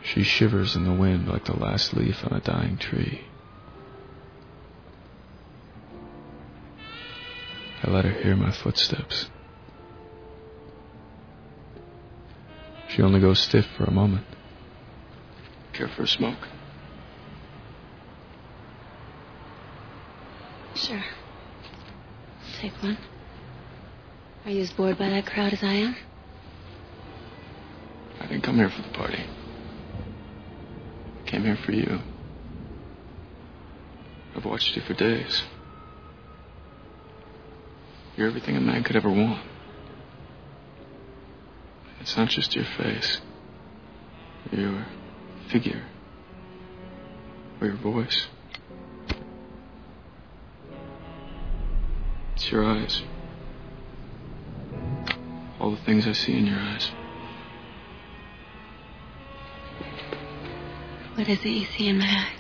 She shivers in the wind like the last leaf on a dying tree. I let her hear my footsteps. She only goes stiff for a moment. Care for a smoke? Sure. Take one. Are you as bored by that crowd as I am? I didn't come here for the party. I came here for you. I've watched you for days. You're everything a man could ever want. It's not just your face, or your figure, or your voice. It's your eyes. All the things I see in your eyes. What is it you see in my eyes?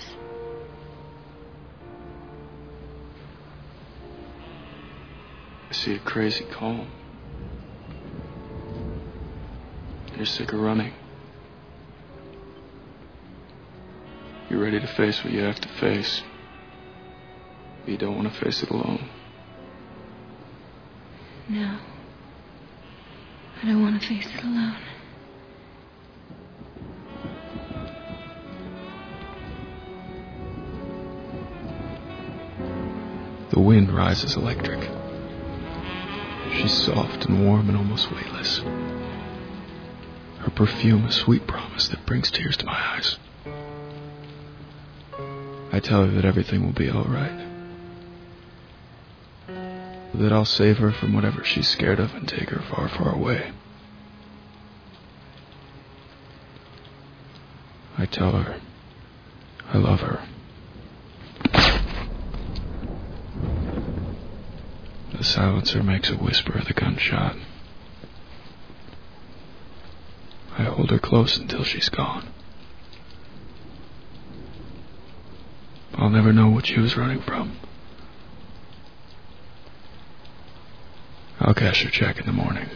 I see a crazy calm. You're sick of running. You're ready to face what you have to face. But you don't want to face it alone. No. I don't want to face it alone. The wind rises electric. She's soft and warm and almost weightless. Her perfume a sweet promise that brings tears to my eyes. I tell her that everything will be all right. That I'll save her from whatever she's scared of and take her far, far away. I tell her I love her. The silencer makes a whisper of the gunshot. I hold her close until she's gone. I'll never know what she was running from. I'll cash her check in the morning.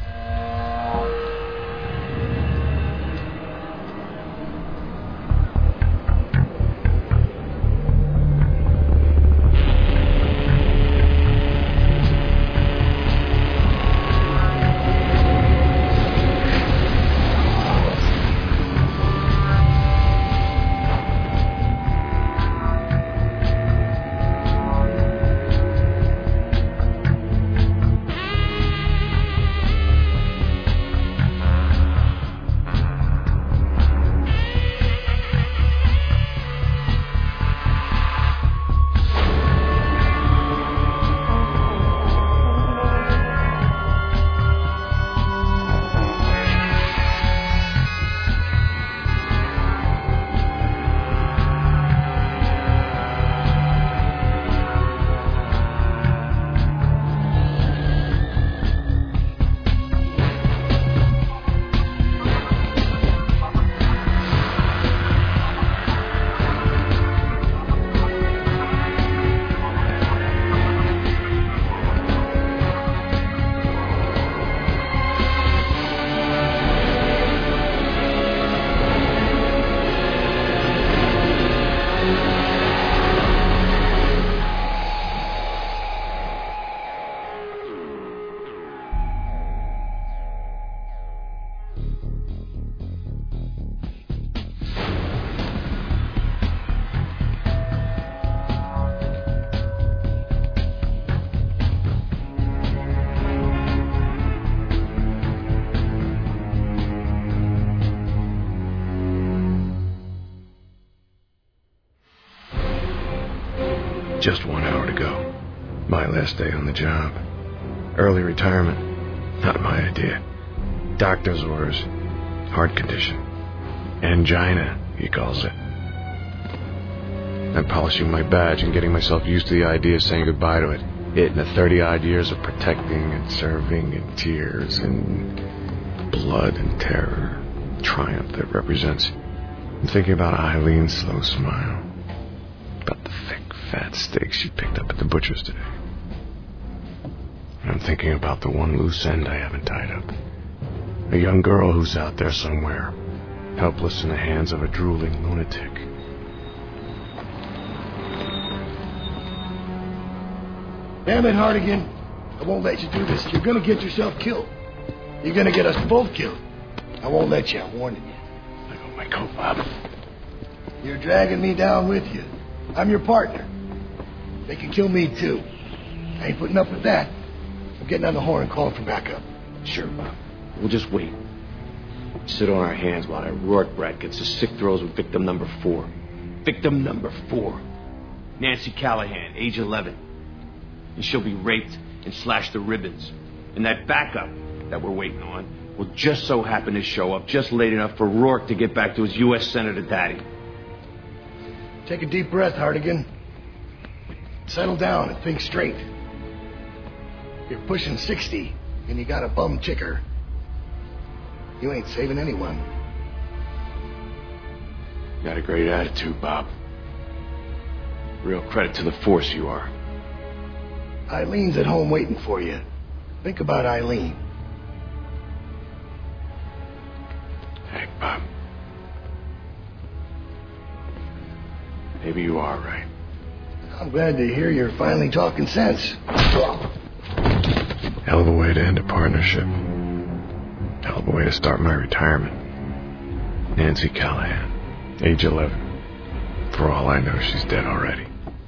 Just 1 hour to go. My last day on the job. Early retirement. Not my idea. Doctor's orders. Heart condition. Angina, he calls it. I'm polishing my badge and getting myself used to the idea of saying goodbye to it. It and the 30-odd years of protecting and serving and tears and blood and terror. Triumph that represents. I'm thinking about Eileen's slow smile. About the thick, fat steak she picked up at the butcher's today. And I'm thinking about the one loose end I haven't tied up. A young girl who's out there somewhere, helpless in the hands of a drooling lunatic. Damn it, Hartigan. I won't let you do this. You're gonna get yourself killed. You're gonna get us both killed. I won't let you. I'm warning you. I got my coat, Bob. You're dragging me down with you. I'm your partner. They can kill me, too. I ain't putting up with that. I'm getting on the horn and calling for backup. Sure, Bob. We'll just wait. Sit on our hands while that Rourke brat gets the sick throws with victim number 4. Victim number 4. Nancy Callahan, age 11. And she'll be raped and slashed to ribbons. And that backup that we're waiting on will just so happen to show up just late enough for Rourke to get back to his U.S. Senator daddy. Take a deep breath, Hartigan. Settle down and think straight. You're pushing 60, and you got a bum ticker. You ain't saving anyone. Got a great attitude, Bob. Real credit to the force you are. Eileen's at home waiting for you. Think about Eileen. Heck, Bob. Maybe you are right. I'm glad to hear you're finally talking sense. Hell of a way to end a partnership. Hell of a way to start my retirement. Nancy Callahan, age 11. For all I know, she's dead already.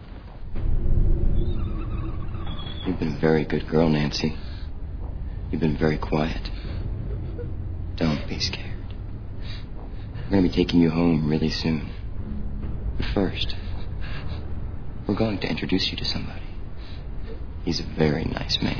You've been a very good girl, Nancy. You've been very quiet. Don't be scared. We're going to be taking you home really soon. But first, we're going to introduce you to somebody. He's a very nice man.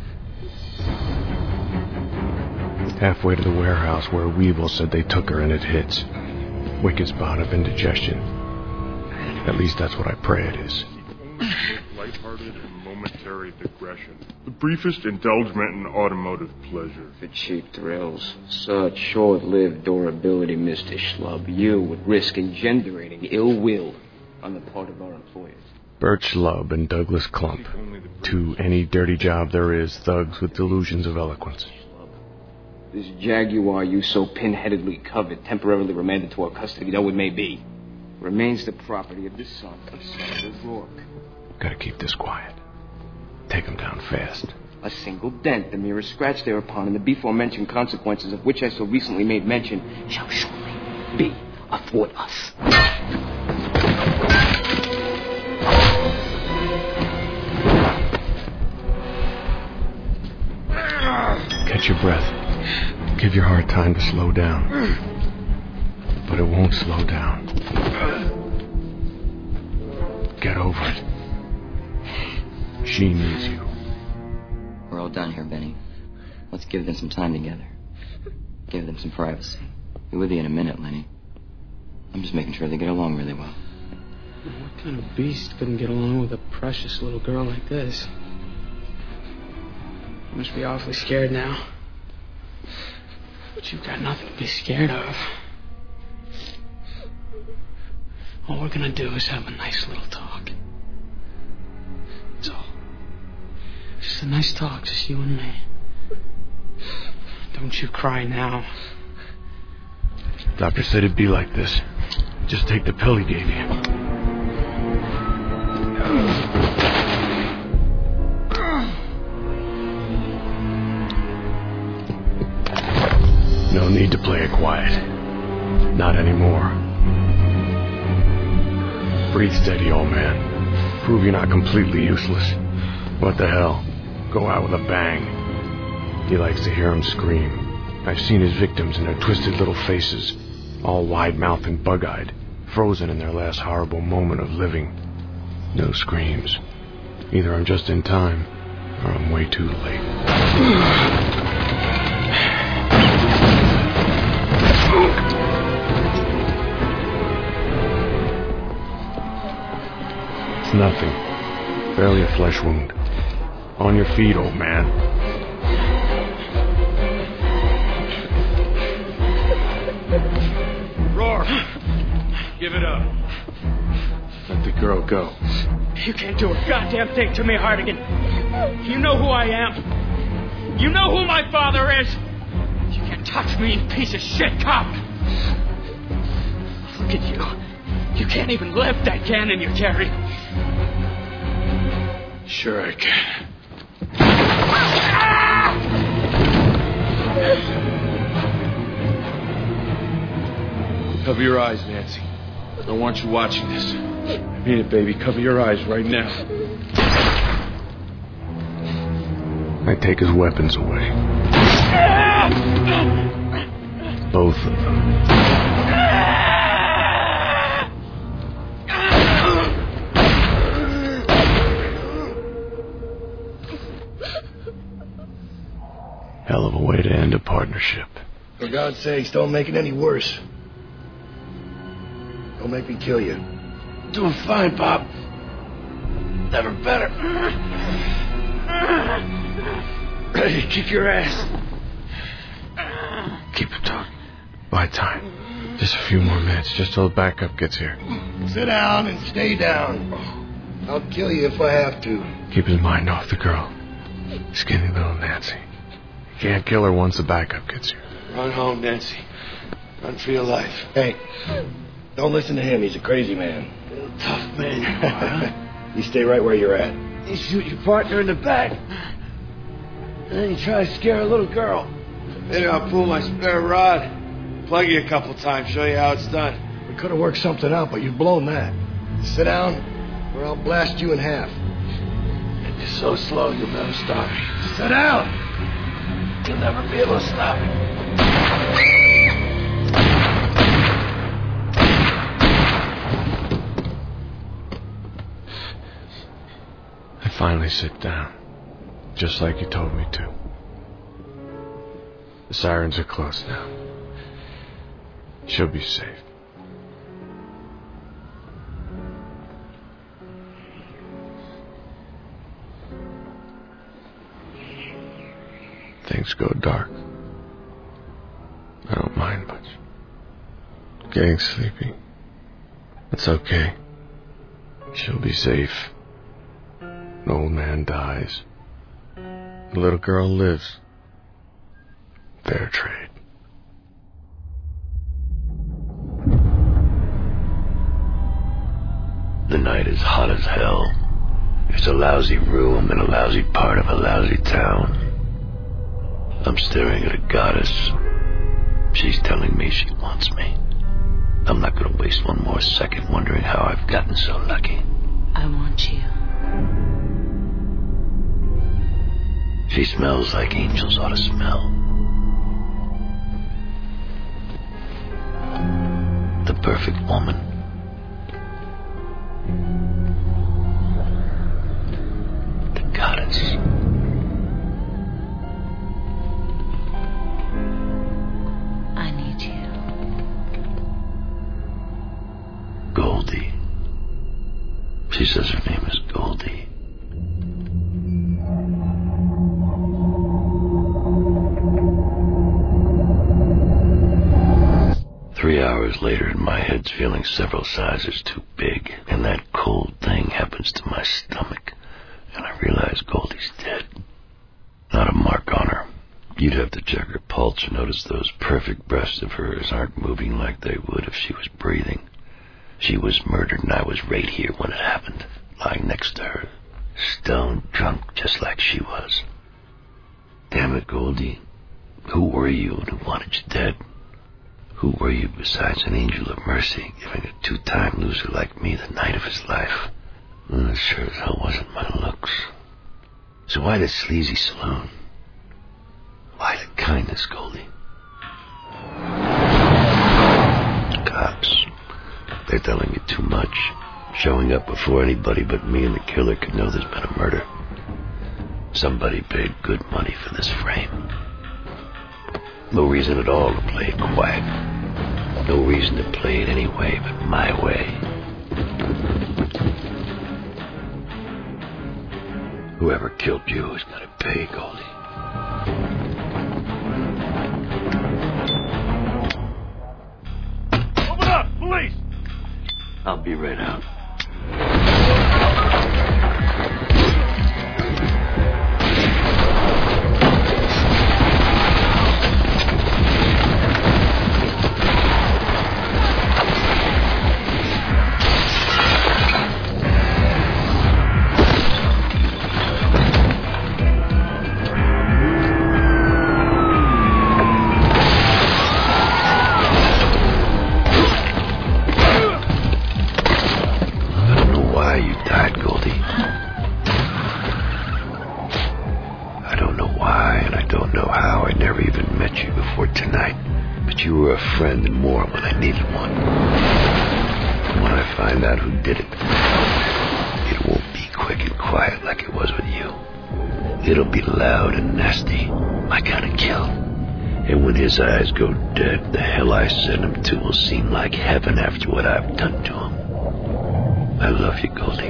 Halfway to the warehouse where Weevil said they took her and it hits. Wicked spot of indigestion. At least that's what I pray it is. Lighthearted and momentary digression. The briefest indulgement in automotive pleasure. For cheap thrills. Such short-lived durability, Mr. Schlub. You would risk engendering ill will on the part of our employers. Bert Schlub and Douglas Clump. 2 any dirty job there is thugs with delusions of eloquence. This Jaguar you so pinheadedly covet, temporarily remanded to our custody, though it may be, remains the property of the son of Senator Rourke. Gotta keep this quiet. Take him down fast. A single dent, the merest scratch thereupon, and the before-mentioned consequences of which I so recently made mention, shall surely be athwart us. Catch your breath. Give your heart time to slow down. But it won't slow down. Get over it. She needs you. We're all done here, Benny. Let's give them some time together. Give them some privacy. Be with you in a minute, Lenny. I'm just making sure they get along really well. What kind of beast couldn't get along with a precious little girl like this? You must be awfully scared now. But you've got nothing to be scared of. All we're gonna do is have a nice little talk. That's all. Just a nice talk, just you and me. Don't you cry now. Doctor said it'd be like this. Just take the pill he gave you. No need to play it quiet. Not anymore. Breathe steady, old man. Prove you're not completely useless. What the hell? Go out with a bang. He likes to hear him scream. I've seen his victims in their twisted little faces, all wide-mouthed and bug-eyed, frozen in their last horrible moment of living. No screams. Either I'm just in time, or I'm way too late. It's nothing. Barely a flesh wound. On your feet, old man. Rourke! Give it up. Let the girl go. You can't do a goddamn thing to me, Hartigan. You know who I am. You know who my father is. You can't touch me, you piece of shit cop. Look at you. You can't even lift that cannon you're carrying. Sure I can. Cover your eyes, Nancy. I don't want you watching this. I mean it, baby. Cover your eyes right now. I take his weapons away. Both of them. Hell of a way to end a partnership. For God's sakes, don't make it any worse. Don't make me kill you. Doing fine, Pop. Never better. Ready to kick your ass. Keep it talking. Buy time. Just a few more minutes, just till the backup gets here. Sit down and stay down. I'll kill you if I have to. Keep his mind off the girl. Skinny little Nancy. You can't kill her once the backup gets here. Run home, Nancy. Run for your life. Hey, don't listen to him. He's a crazy man. Tough man you are, huh? You stay right where you're at. You shoot your partner in the back. And then you try to scare a little girl. Maybe I'll pull my spare rod. Plug you a couple times, show you how it's done. We could have worked something out, but you've blown that. Sit down, or I'll blast you in half. You're so slow, you'll never stop me. Sit down! You'll never be able to stop me. I finally sit down, just like you told me to. The sirens are close now. She'll be safe. Things go dark. I don't mind much. Getting sleepy. It's okay. She'll be safe. An old man dies. The little girl lives. Fair trade. The night is hot as hell. It's a lousy room in a lousy part of a lousy town. I'm staring at a goddess. She's telling me she wants me. I'm not going to waste one more second wondering how I've gotten so lucky. I want you. She smells like angels ought to smell. The perfect woman. The goddess. I need you. Goldie. She says her name is Goldie. Three hours later, and my head's feeling several sizes too big, and that cold thing happens to my stomach, and I realize Goldie's dead. Not a mark on her. You'd have to check her pulse and notice those perfect breasts of hers aren't moving like they would if she was breathing. She was murdered, and I was right here when it happened, lying next to her, stone drunk just like she was. Damn it, Goldie. Who were you and who wanted you dead? Who were you besides an angel of mercy, giving a two-time loser like me the night of his life? Well, it sure as hell wasn't my looks. So why the sleazy saloon? Why the kindness, Goldie? Cops. They're telling you too much. Showing up before anybody but me and the killer could know there's been a murder. Somebody paid good money for this frame. No reason at all to play it quiet. No reason to play it any way but my way. Whoever killed you is gonna pay, Goldie. Open up! Police! I'll be right out. you were a friend and more when I needed one. And when I find out who did it, it won't be quick and quiet like it was with you. It'll be loud and nasty, my kind of kill. And when his eyes go dead, the hell I send him to will seem like heaven after what I've done to him. I love you, Goldie.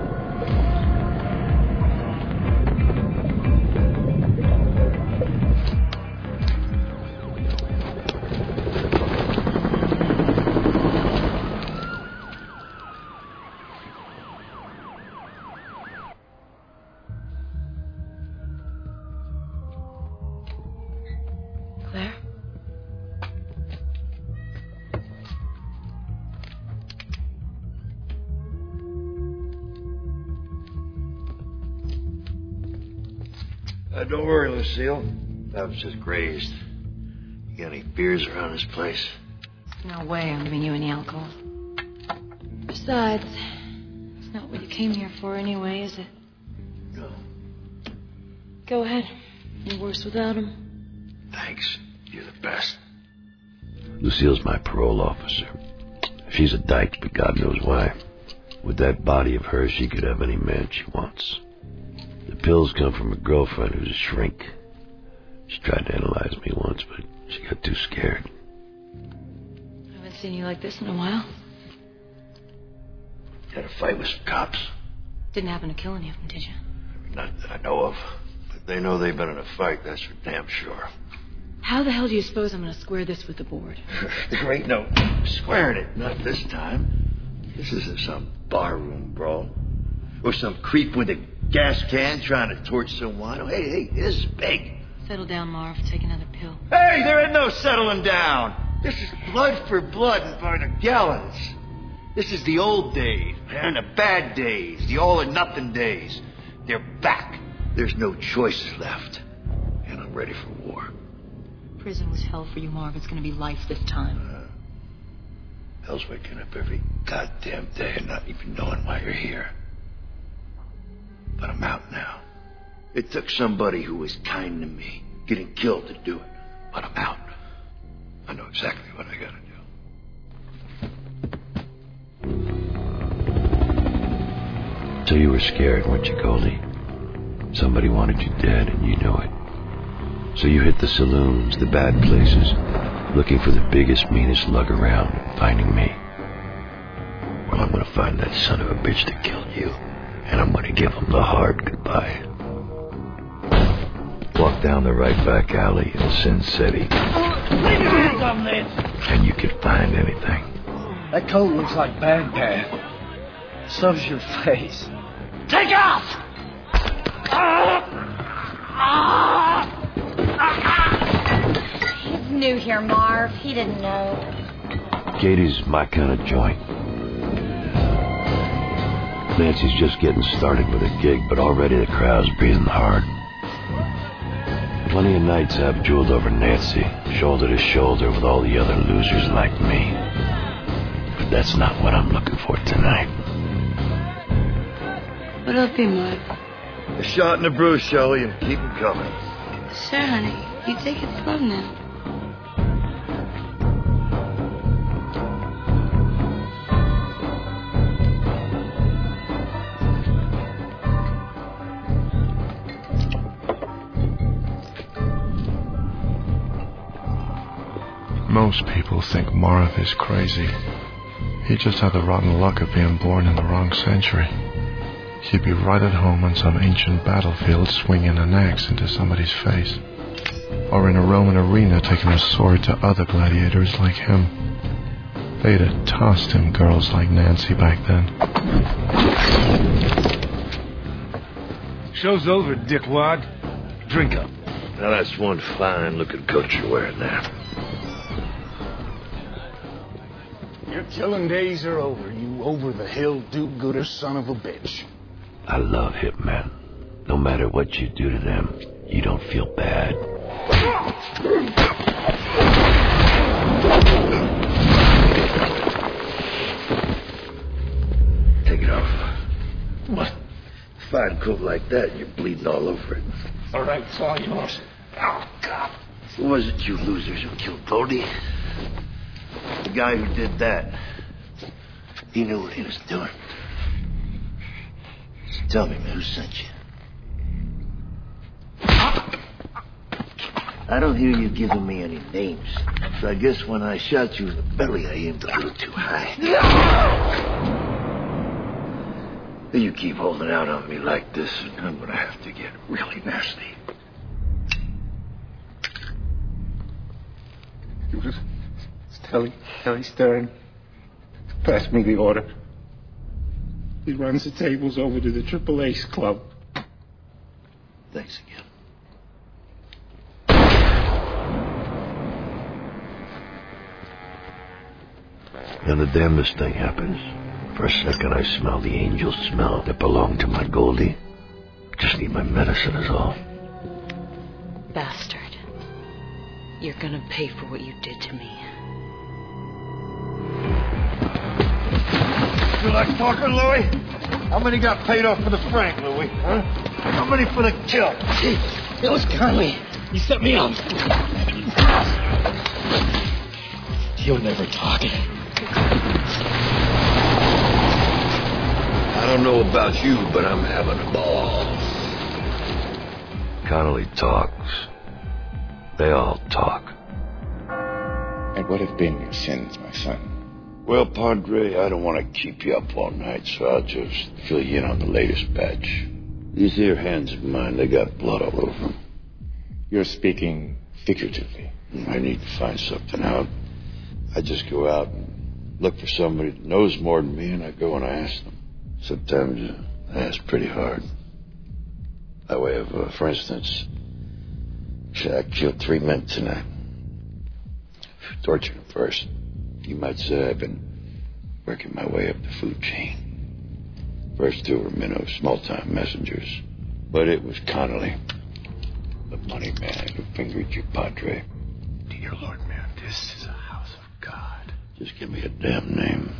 Claire? Don't worry, Lucille. I was just grazed. You got any beers around this place? No way I'm giving you any alcohol. Besides, it's not what you came here for anyway, is it? No. Go ahead. You're worse without him. Thanks. You're the best. Lucille's my parole officer. She's a dyke, but God knows why. With that body of hers, she could have any man she wants. The pills come from a girlfriend who's a shrink. She tried to analyze me once, but she got too scared. I haven't seen you like this in a while. Had a fight with some cops. Didn't happen to kill any of them, did you? Not that I know of. But they know they've been in a fight, that's for damn sure. How the hell do you suppose I'm going to square this with the board? There ain't no squaring it, not this time. This isn't some barroom brawl. Or some creep with a gas can trying to torch some wine. Oh, hey, this is big. Settle down, Marv. Take another pill. Hey, there ain't no settling down. This is blood for blood and by the gallons. This is the old days, man, the bad days, the all or nothing days. They're back. There's no choices left. And I'm ready for war. Prison was hell for you, Marv. It's going to be life this time. Hell's waking up every goddamn day and not even knowing why you're here. But I'm out now. It took somebody who was kind to me, getting killed to do it. But I'm out. I know exactly what I gotta do. So you were scared, weren't you, Goldie? Somebody wanted you dead and you knew it. So you hit the saloons, the bad places, looking for the biggest, meanest lug around, finding me. Well, I'm gonna find that son of a bitch that killed you, and I'm gonna give him the hard goodbye. Walk down the right back alley in Sin City. Leave your hands off, Lance! And you can find anything. That coat looks like Baghdad. So's your face. Take off! He's new here, Marv. He didn't know. Katie's my kind of joint. Nancy's just getting started with a gig, but already the crowd's breathing hard. Plenty of nights I've jeweled over Nancy, shoulder to shoulder with all the other losers like me. But that's not what I'm looking for tonight. What'll it be, Marv? A shot and a bruise, Shelley, and keep them coming. Sure, honey. You take it slow now. Most people think Marv is crazy. He just had the rotten luck of being born in the wrong century. He'd be right at home on some ancient battlefield swinging an axe into somebody's face. Or in a Roman arena taking a sword to other gladiators like him. They'd have tossed him girls like Nancy back then. Show's over, dickwad. Drink up. Now that's one fine-looking coat you're wearing there. Your killing days are over, you over-the-hill do-gooder son of a bitch. I love hitmen. No matter what you do to them, you don't feel bad. Take it off. What? Fine coat like that, you're bleeding all over it. All right, it's all yours. Oh, God. Who was it, you losers, who killed Goldie? guy who did that. He knew what he was doing. So tell me, man, who sent you? I don't hear you giving me any names. So I guess when I shot you in the belly, I aimed a little too high. If you keep holding out on me like this, I'm gonna have to get really nasty. It was Telly Stern. Passed me the order. He runs the tables over to the Triple Ace Club. Thanks again. And the damnedest thing happens. For a second, I smell the angel smell that belonged to my Goldie. Just need my medicine is all. Bastard. You're gonna pay for what you did to me. You like talking, Louie? How many got paid off for the Frank, Louie? Huh? How many for the kill? It was Conley. He set me up. You'll never talk. I don't know about you, but I'm having a ball. Connolly talks. They all talk. And what have been your sins, my son? Well, Padre, I don't want to keep you up all night, so I'll just fill you in on the latest batch. These here hands of mine, they got blood all over them. You're speaking figuratively. I need to find something out. I just go out and look for somebody that knows more than me, and I go and I ask them. Sometimes I ask pretty hard. That way, for instance, I killed 3 men tonight. Tortured them first. You might say I've been working my way up the food chain. First 2 were minnow, small-time messengers. But it was Connolly, the money man who fingered you, Padre. Dear Lord, man, this is a house of God. Just give me a damn name.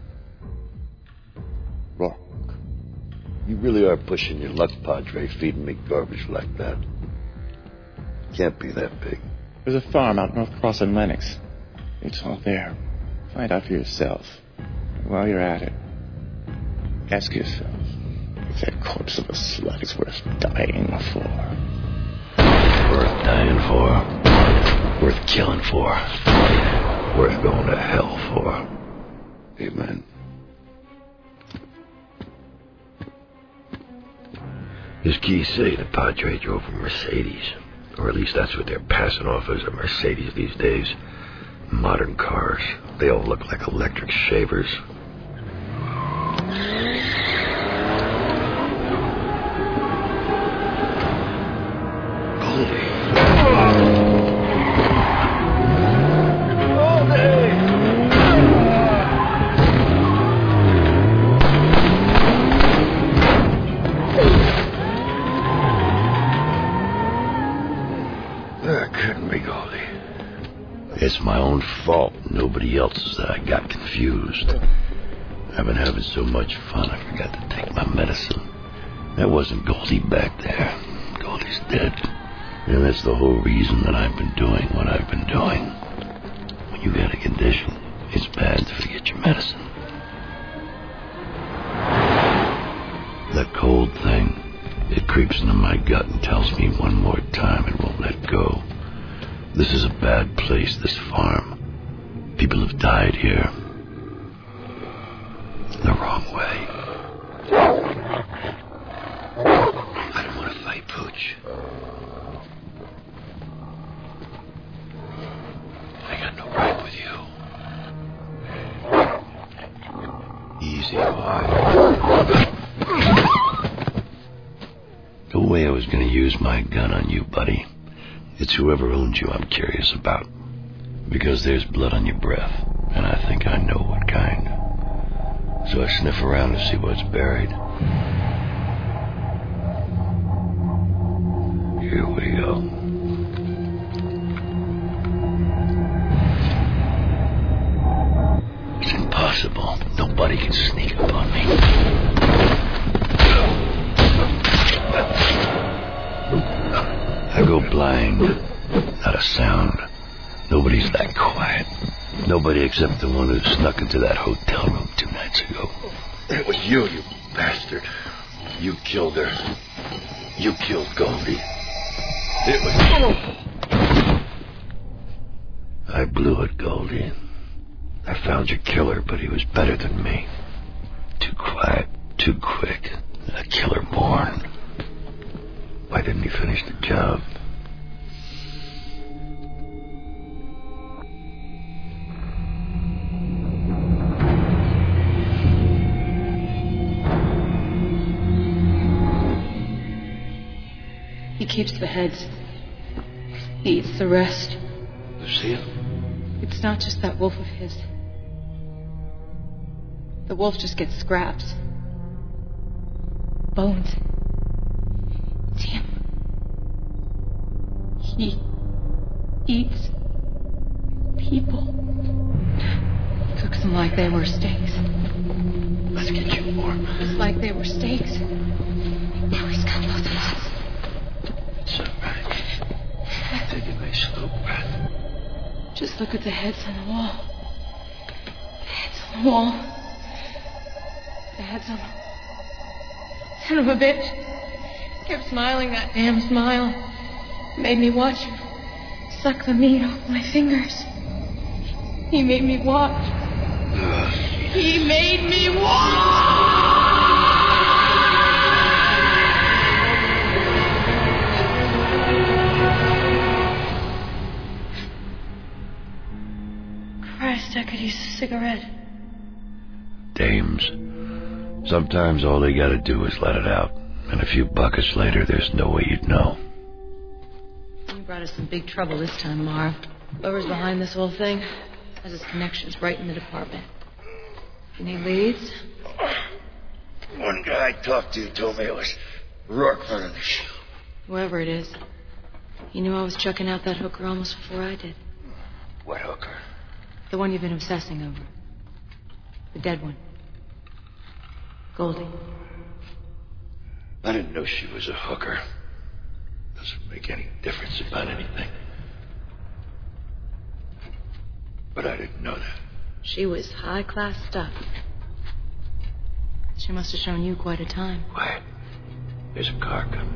Rock. You really are pushing your luck, Padre, feeding me garbage like that. Can't be that big. There's a farm out North Cross in Lennox. It's all there. Find out for yourself. And while you're at it, ask yourself if that corpse of a slut is worth dying for. Worth dying for. Worth killing for. Worth going to hell for. Amen. His keys say the Padre drove a Mercedes. Or at least that's what they're passing off as a Mercedes these days. Modern cars. They all look like electric shavers. Goldie. It's my own fault, nobody else's, that I got confused. I've been having so much fun, I forgot to take my medicine. That wasn't Goldie back there. Goldie's dead. And that's the whole reason that I've been doing what I've been doing. When you get a condition, it's bad to forget your medicine. That cold thing, it creeps into my gut and tells me one more time it won't let go. This is a bad place, this farm. People have died here. The wrong way. I don't want to fight Pooch. I got no right with you. Easy, boy. The way I was going to use my gun on you, buddy. It's whoever owns you I'm curious about. Because there's blood on your breath, and I think I know what kind. So I sniff around to see what's buried. Here we go. It's impossible. Nobody can sneak up on me. I go blind, not a sound. Nobody's that quiet. Nobody except the one who snuck into that hotel room 2 nights ago. It was you bastard. You killed her. You killed Goldie. It was... I blew it, Goldie. I found your killer, but he was better than me. Too quiet, too quick. A killer born. Why didn't he finish the job? He keeps the heads. He eats the rest. Lucille? It's not just that wolf of his. The wolf just gets scraps. Bones. It's him. He eats people. Cooks them like they were steaks. Let's get you more. Just like they were steaks. Now he's got both of us. It's all right. Take a nice slow breath. Just look at the heads on the wall. The heads on the wall. The heads on the... Son of a bitch. Kept smiling that damn smile. Made me watch him suck the meat off my fingers. He made me watch. He made me watch! Christ, I could use a cigarette. Dames. Sometimes all they gotta do is let it out. And a few buckets later, there's no way you'd know. You brought us some big trouble this time, Marv. Whoever's behind this whole thing has his connections right in the department. Any leads? One guy I talked to told me it was Rourke running the show. Whoever it is. He knew I was checking out that hooker almost before I did. What hooker? The one you've been obsessing over. The dead one. Goldie. I didn't know she was a hooker. Doesn't make any difference about anything. But I didn't know that. She was high-class stuff. She must have shown you quite a time. Quiet. There's a car coming.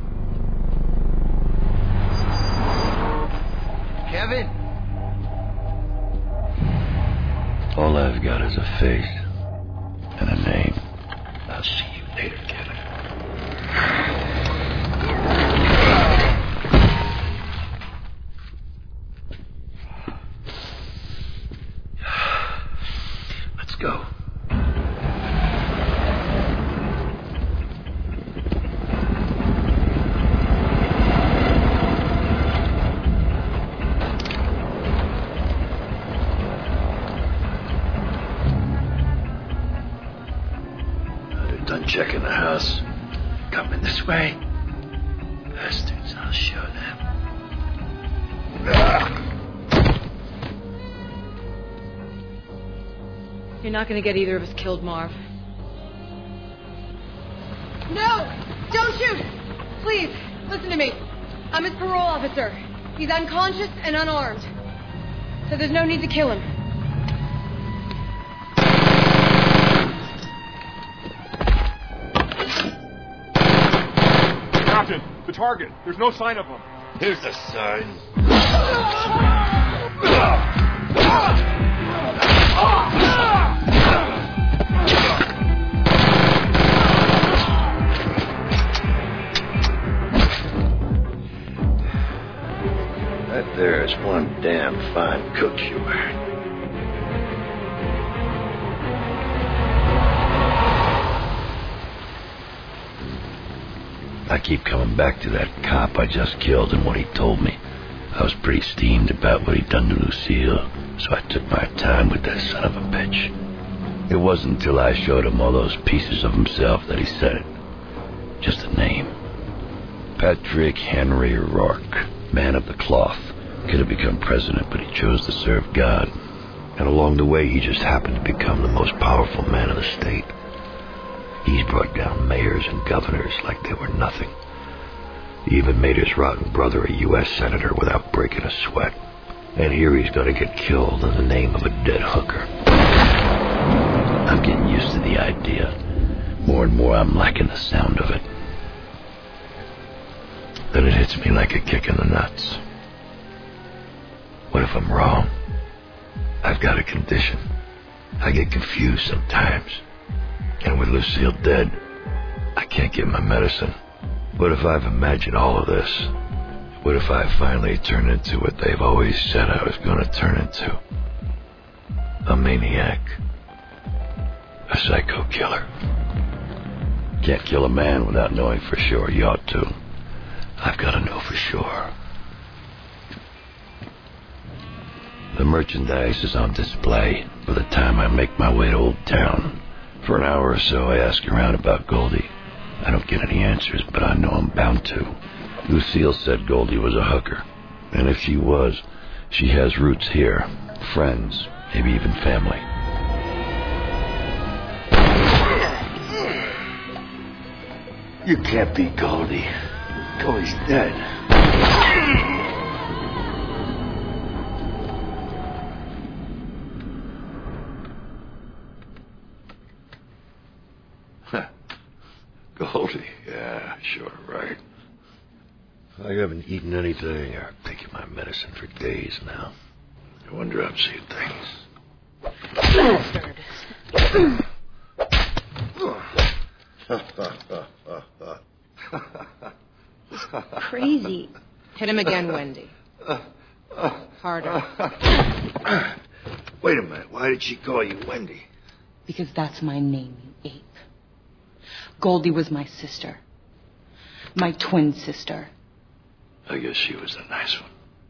Kevin! All I've got is a face and a name. I'll see you later, Kevin. Let's go. Done checking the house. Coming this way. Bastards, I'll show them. You're not going to get either of us killed, Marv. No! Don't shoot! Please, listen to me. I'm his parole officer. He's unconscious and unarmed. So there's no need to kill him. Captain, the target. There's no sign of him. Here's the sign. That there is one damn fine cook you are. I keep coming back to that cop I just killed and what he told me. I was pretty steamed about what he'd done to Lucille, so I took my time with that son of a bitch. It wasn't until I showed him all those pieces of himself that he said it. Just a name. Patrick Henry Rourke, man of the cloth. Could have become president, but he chose to serve God. And along the way, he just happened to become the most powerful man in the state. He's brought down mayors and governors like they were nothing. He even made his rotten brother a U.S. senator without breaking a sweat. And here he's gonna get killed in the name of a dead hooker. I'm getting used to the idea. More and more I'm liking the sound of it. Then it hits me like a kick in the nuts. What if I'm wrong? I've got a condition. I get confused sometimes. And with Lucille dead, I can't get my medicine. What if I've imagined all of this? What if I finally turn into what they've always said I was going to turn into? A maniac. A psycho killer. Can't kill a man without knowing for sure. You ought to. I've got to know for sure. The merchandise is on display by the time I make my way to Old Town. For an hour or so, I ask around about Goldie. I don't get any answers, but I know I'm bound to. Lucille said Goldie was a hooker. And if she was, she has roots here. Friends, maybe even family. You can't be Goldie. Goldie's dead. Goldie, yeah, sure, right. I haven't eaten anything or taken my medicine for days now. I wonder I'm seeing things. Crazy. Hit him again, Wendy. Harder. Wait a minute, why did she call you Wendy? Because that's my name, you ape. Goldie was my sister. My twin sister. I guess she was a nice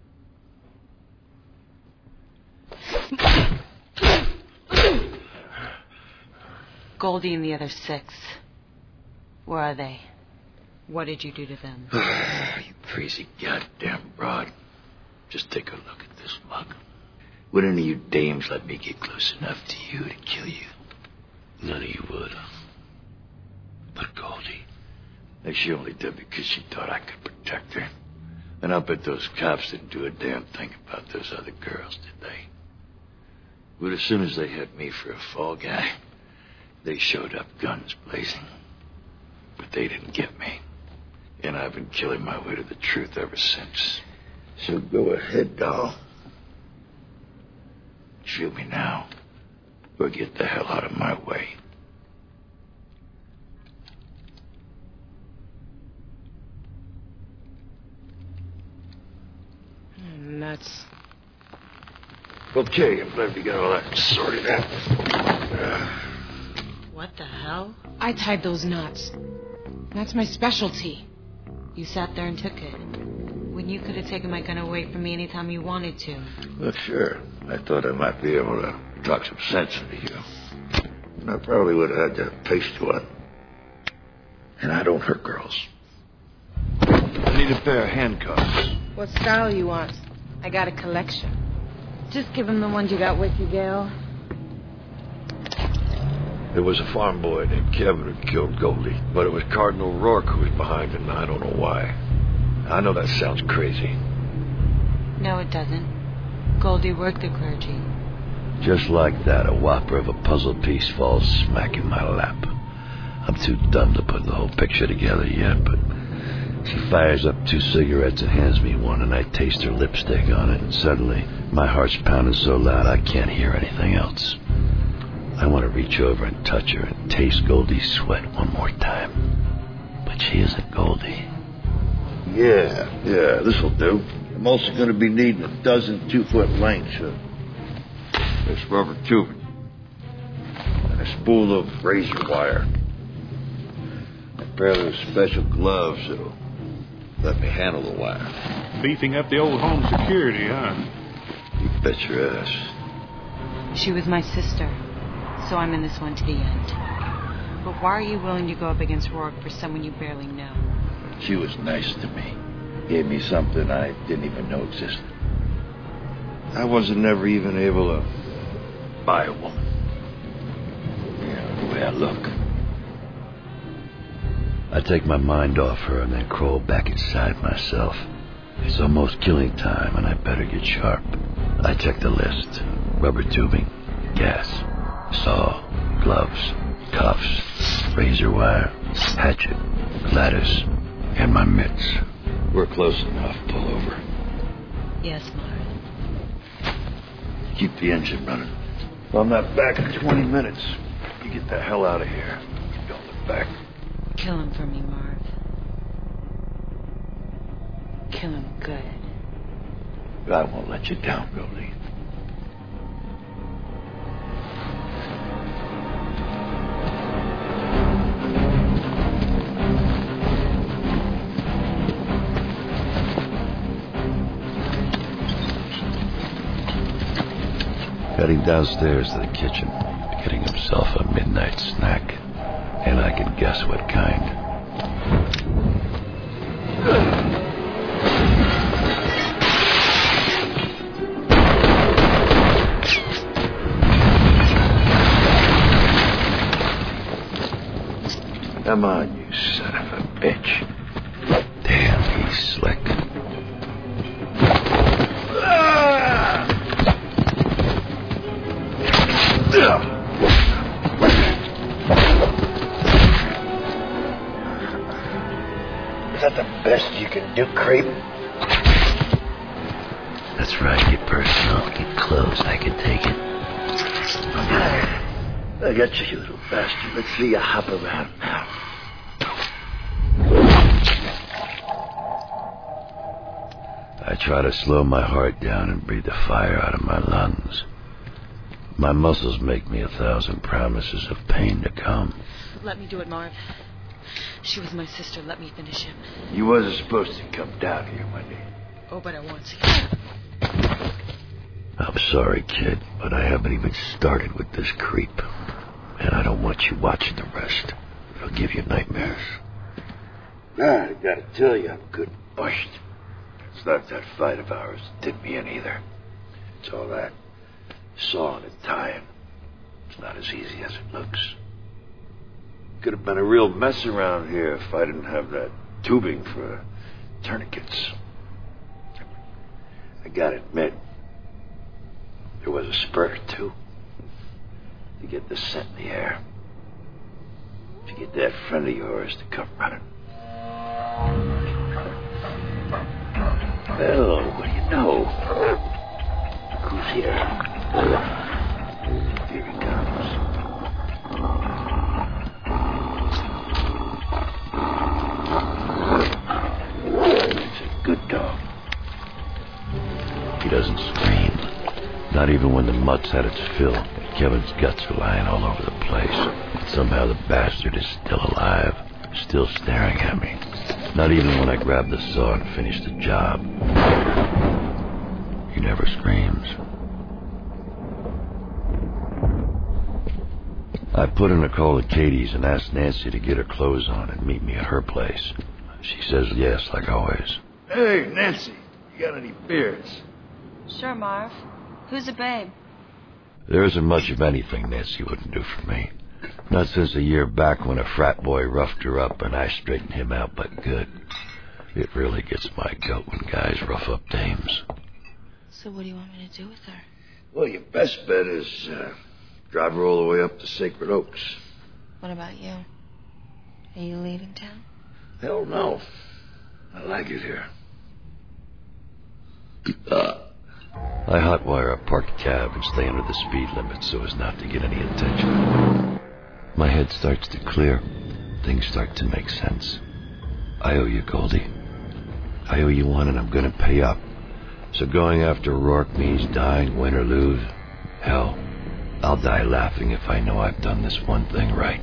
one. Goldie and the other 6. Where are they? What did you do to them? You crazy goddamn broad. Just take a look at this mug. Would any of you dames let me get close enough to you to kill you? None of you would. But Goldie, she only did because she thought I could protect her. And I'll bet those cops didn't do a damn thing about those other girls, did they? But as soon as they had me for a fall guy, they showed up guns blazing. But they didn't get me. And I've been killing my way to the truth ever since. So go ahead, doll. Shoot me now, or get the hell out of my way. Nuts. Okay, I'm glad we got all that sorted out. What the hell? I tied those knots. That's my specialty. You sat there and took it. When you could have taken my gun away from me anytime you wanted to. Well, sure. I thought I might be able to talk some sense into you. And I probably would have had to pace to it. And I don't hurt girls. I need a pair of handcuffs. What style you want? I got a collection. Just give him the ones you got with you, Gail. There was a farm boy named Kevin who killed Goldie, but it was Cardinal Rourke who was behind it, and I don't know why. I know that sounds crazy. No, it doesn't. Goldie worked the clergy. Just like that, a whopper of a puzzle piece falls smack in my lap. I'm too dumb to put the whole picture together yet, but she fires up 2 cigarettes and hands me one, and I taste her lipstick on it, and suddenly my heart's pounding so loud I can't hear anything else. I want to reach over and touch her and taste Goldie's sweat one more time. But she isn't Goldie. Yeah, this'll do. I'm also going to be needing a dozen 2-foot lengths of this rubber tubing and a spool of razor wire. A pair of those special gloves that'll let me handle the wire. Beefing up the old home security, huh? You bet your ass. She was my sister, so I'm in this one to the end. But why are you willing to go up against Rourke for someone you barely know? She was nice to me. Gave me something I didn't even know existed. I wasn't never even able to buy a woman. Yeah, the way I look. I take my mind off her and then crawl back inside myself. It's almost killing time and I better get sharp. I checked the list. Rubber tubing, gas, saw, gloves, cuffs, razor wire, hatchet, ladders, and my mitts. We're close enough. Pull over. Yes, Marv. Keep the engine running. Well, I'm not back in 20 minutes. You get the hell out of here. Don't look back. Kill him for me, Marv. Kill him good. I won't let you down, Goldie. Heading downstairs to the kitchen, getting himself a midnight snack. And I can guess what kind. Come on, you son of a bitch. Damn, he's slick. Is that the best you can do, creep? That's right, get personal. Get close, I can take it. I got you, you little bastard. Let's see you hop around now. I try to slow my heart down and breathe the fire out of my lungs. My muscles make me 1,000 promises of pain to come. Let me do it, Marv. She was my sister. Let me finish him. You wasn't supposed to come down here, Wendy. Oh, but I want to. I'm sorry, kid, but I haven't even started with this creep. And I don't want you watching the rest. It'll give you nightmares. I gotta tell you, I'm good bushed. It's not that fight of ours that did me in either. It's all that sawing and tying. It's not as easy as it looks. Could have been a real mess around here if I didn't have that tubing for tourniquets. I gotta admit, there was a spur, too. To get the scent in the air. To get that friend of yours to come running. Well, what do you know? Who's here? Here he comes. He's a good dog. He doesn't scream. Not even when the mutt's had its fill. Kevin's guts are lying all over the place. But somehow the bastard is still alive. Still staring at me. Not even when I grab the saw and finish the job. He never screams. I put in a call to Katie's and asked Nancy to get her clothes on and meet me at her place. She says yes, like always. Hey, Nancy, you got any beers? Sure, Marv. Who's a babe? There isn't much of anything Nancy wouldn't do for me. Not since a year back when a frat boy roughed her up and I straightened him out, but good. It really gets my goat when guys rough up dames. So what do you want me to do with her? Well, your best bet is drive her all the way up to Sacred Oaks. What about you? Are you leaving town? Hell no. I like it here. I hotwire a parked cab and stay under the speed limit so as not to get any attention. My head starts to clear. Things start to make sense. I owe you, Goldie. I owe you one, and I'm going to pay up. So going after Rourke means dying, win or lose. Hell, I'll die laughing if I know I've done this one thing right.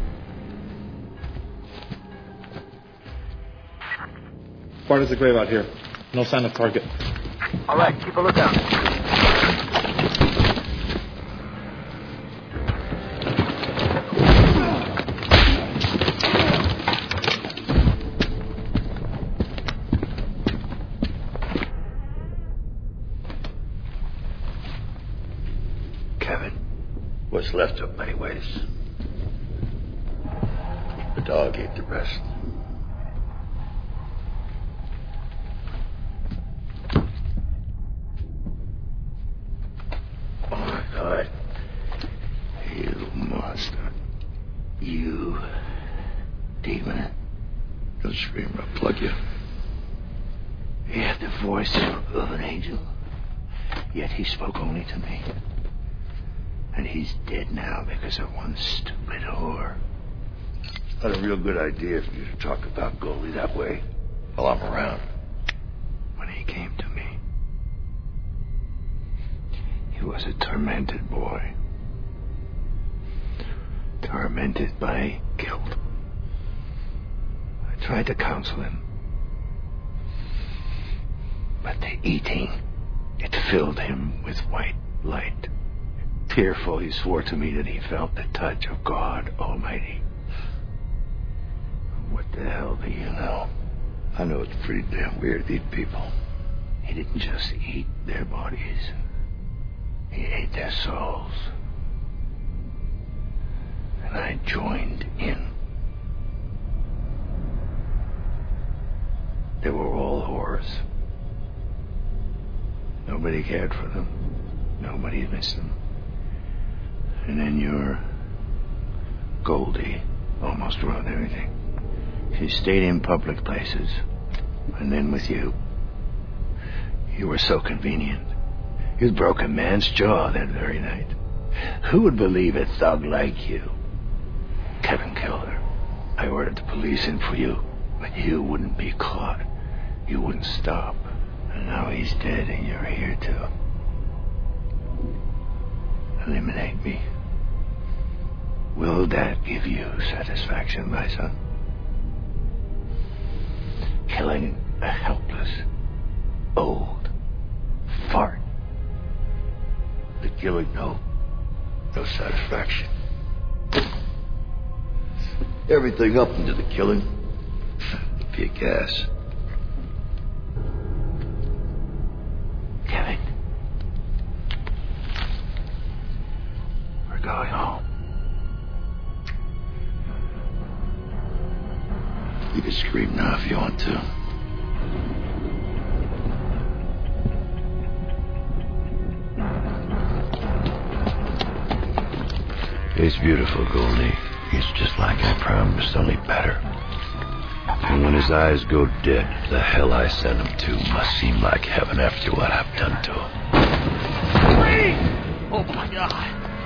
Part is the grave out here. No sign of target. All right, keep a lookout. Kevin, what's left of him anyways? The dog ate the rest. plug you. He had the voice of an angel, yet he spoke only to me. And he's dead now because of one stupid whore. Not a real good idea for you to talk about Goldie that way while I'm around. When he came to me, he was a tormented boy. Tormented by guilt. I tried to counsel him. But the eating, it filled him with white light. Tearful, he swore to me that he felt the touch of God Almighty. What the hell do you know? I know it's pretty damn weird to eat people. He didn't just eat their bodies. He ate their souls. And I joined in. They were all whores. Nobody cared for them. Nobody missed them. And then your Goldie almost ruined everything. She stayed in public places. And then with you. You were so convenient. You broke a man's jaw that very night. Who would believe a thug like you? Kevin killed her. I ordered the police in for you, but you wouldn't be caught. You wouldn't stop. And now he's dead and you're here to eliminate me. Will that give you satisfaction, my son? Killing a helpless, old fart. The killing, no satisfaction. Everything up into the killing. Be a gas. Kevin. We're going home. You can scream now if you want to. He's beautiful, Goldie. He's just like I promised, only better. And when his eyes go dead, the hell I send him to must seem like heaven after what I've done to him. Oh, my God.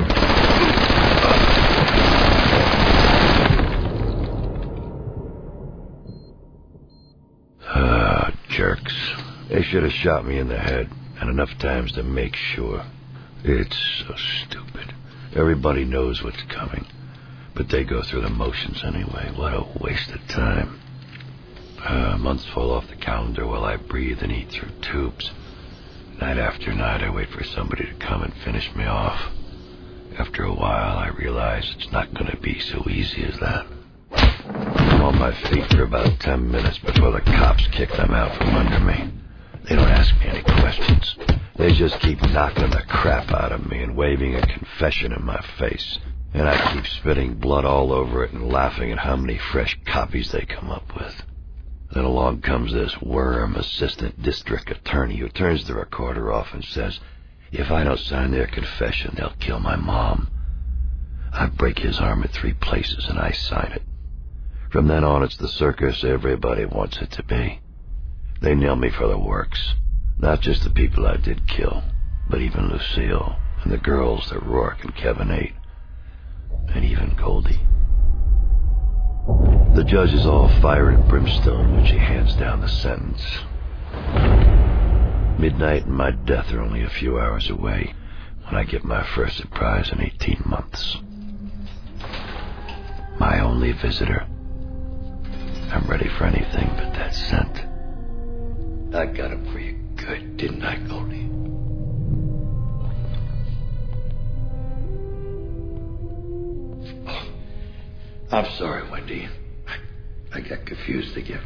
Jerks. They should have shot me in the head, and enough times to make sure. It's so stupid. Everybody knows what's coming, but they go through the motions anyway. What a waste of time. Months fall off the calendar while I breathe and eat through tubes. Night after night, I wait for somebody to come and finish me off. After a while, I realize it's not going to be so easy as that. I'm on my feet for about 10 minutes before the cops kick them out from under me. They don't ask me any questions. They just keep knocking the crap out of me and waving a confession in my face. And I keep spitting blood all over it and laughing at how many fresh copies they come up with. Then along comes this worm assistant district attorney who turns the recorder off and says, if I don't sign their confession, they'll kill my mom. I break his arm in 3 places and I sign it. From then on, it's the circus everybody wants it to be. They nail me for the works. Not just the people I did kill, but even Lucille and the girls that Rourke and Kevin ate. And even Goldie. The judge is all fire and brimstone when she hands down the sentence. Midnight and my death are only a few hours away when I get my first surprise in 18 months. My only visitor. I'm ready for anything but that scent. I got him for you good, didn't I, Goldie? Oh, I'm sorry, Wendy. I got confused again.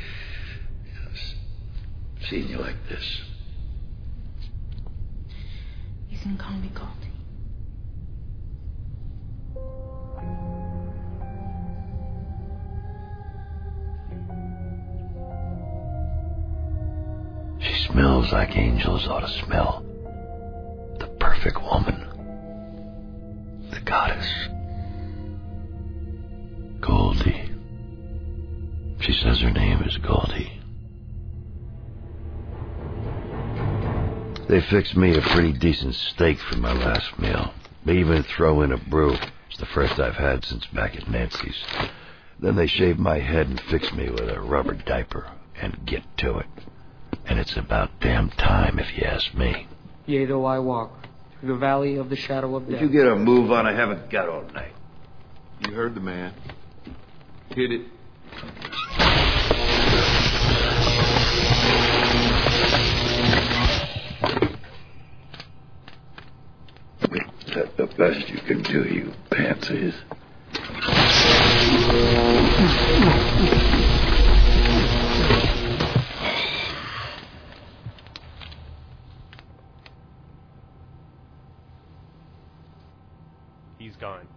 Seeing you like this. You can call me Goldie. She smells like angels ought to smell. The perfect woman. The goddess. Goldie. She says her name is Goldie. They fixed me a pretty decent steak for my last meal. They even throw in a brew. It's the first I've had since back at Nancy's. Then they shave my head and fix me with a rubber diaper and get to it. And it's about damn time, if you ask me. Yea, though I walk through the valley of the shadow of death. Would you get a move on? I haven't got all night. You heard the man. Hit it. Is that the best you can do, you pansies? He's gone.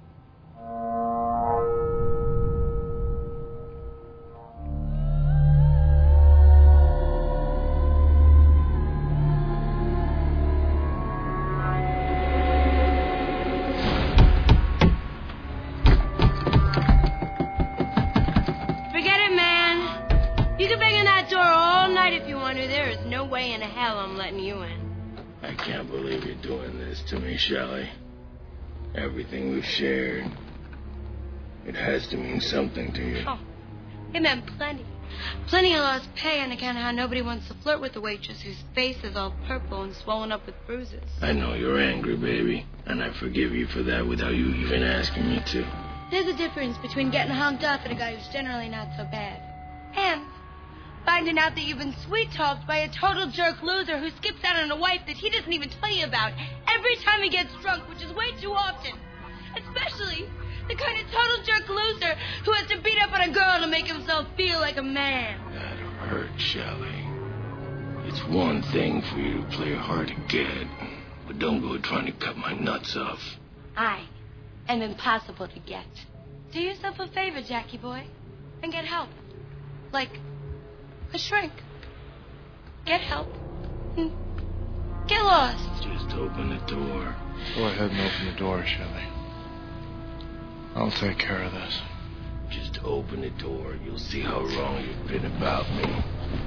Forget it, man. You can bang in that door all night if you want to. There is no way in hell I'm letting you in. I can't believe you're doing this to me, Shelley. Everything we've shared, it has to mean something to you. Oh, it meant plenty. Plenty of lost pay on account of how nobody wants to flirt with the waitress whose face is all purple and swollen up with bruises. I know you're angry, baby, and I forgive you for that without you even asking me to. There's a difference between getting honked off at a guy who's generally not so bad and finding out that you've been sweet-talked by a total jerk loser who skips out on a wife that he doesn't even tell you about every time he gets drunk, which is way too often. Especially the kind of total jerk loser who has to beat up on a girl to make himself feel like a man. That'll hurt, Shelley. It's one thing for you to play hard to get, but don't go trying to cut my nuts off. I am impossible to get. Do yourself a favor, Jackie boy, and get help. Like a shrink. Get help. Get lost. Just open the door. Go ahead and open the door, Shelley. I'll take care of this. Just open the door. You'll see how wrong you've been about me.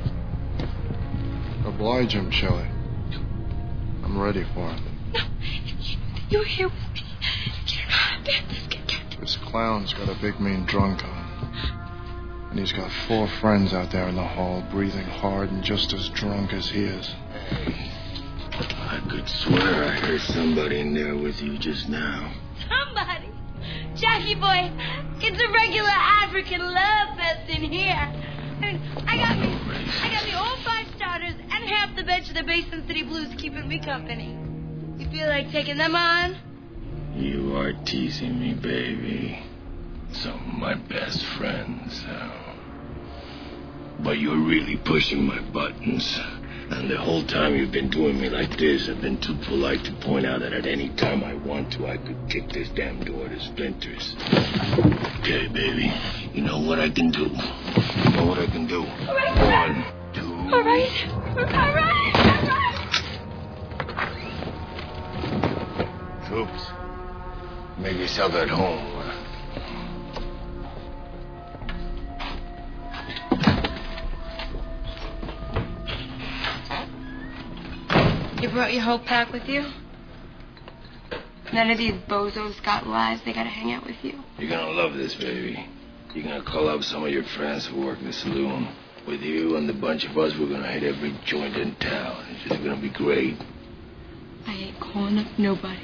Oblige him, Shelley. I'm ready for him. No, you're here with me. You're not a bad biscuit. This clown's got a big mean drunk on. And he's got 4 friends out there in the hall, breathing hard and just as drunk as he is. I could swear I heard somebody in there with you just now. Somebody? Jackie boy, it's a regular African love fest in here. I mean, I got me all 5 starters and half the bench of the Basin City Blues keeping me company. You feel like taking them on? You are teasing me, baby. Some of my best friends. But you're really pushing my buttons. And the whole time you've been doing me like this, I've been too polite to point out that at any time I want to, I could kick this damn door to splinters. Okay, baby. You know what I can do. You know what I can do. All right. 1, 2... All right. All right. Troops, make yourself at home. You brought your whole pack with you? None of these bozos got lives. They gotta hang out with you. You're gonna love this, baby. You're gonna call up some of your friends who work the saloon. With you and the bunch of us, we're gonna hit every joint in town. It's just gonna be great. I ain't calling up nobody.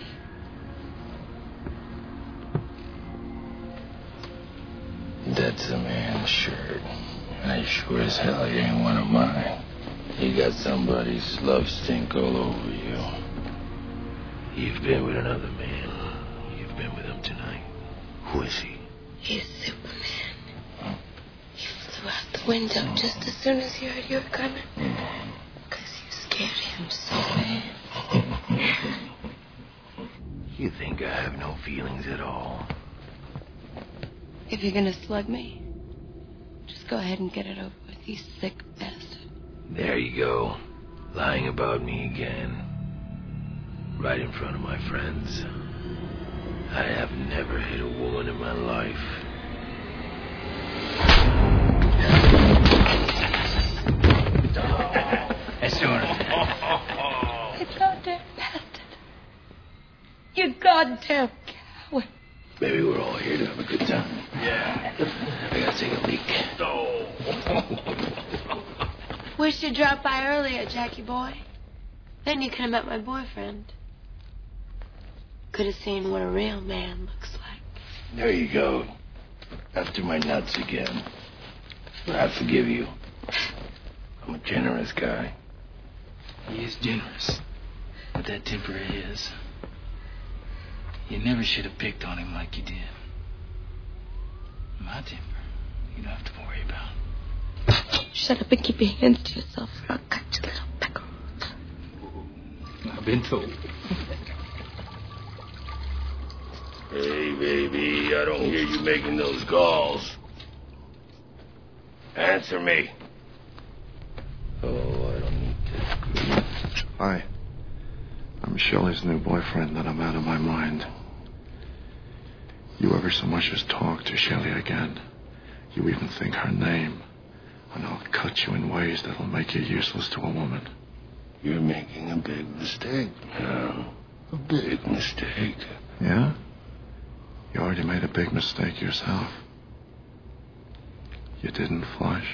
That's a man's shirt. I sure as hell ain't one of mine. You got somebody's love stink all over you. You've been with another man. You've been with him tonight. Who is he? He's Superman. Huh? He flew out the window just as soon as he heard you were coming. Because you scared him so bad. You think I have no feelings at all? If you're gonna slug me, just go ahead and get it over with, you sick bastard. There you go. Lying about me again. Right in front of my friends. I have never hit a woman in my life. goddamn coward. Maybe we're all here to have a good time. Yeah. I gotta take a leak. Wish you'd dropped by earlier, Jackie boy. Then you could have met my boyfriend. Could have seen what a real man looks like. There you go. After my nuts again. But I forgive you. I'm a generous guy. He is generous. With that temper of his. You never should have picked on him like you did. My temper, you don't have to worry about. Shut up and keep your hands to yourself, or I'll cut you little pecker. I've been told. Hey, baby, I don't hear you making those calls. Answer me. Oh, I don't need to. Hi. I'm Shelley's new boyfriend, and I'm out of my mind. You ever so much as talk to Shelley again, you even think her name, and I'll cut you in ways that'll make you useless to a woman. You're making a big mistake now. A big mistake. Yeah? You already made a big mistake yourself. You didn't flush.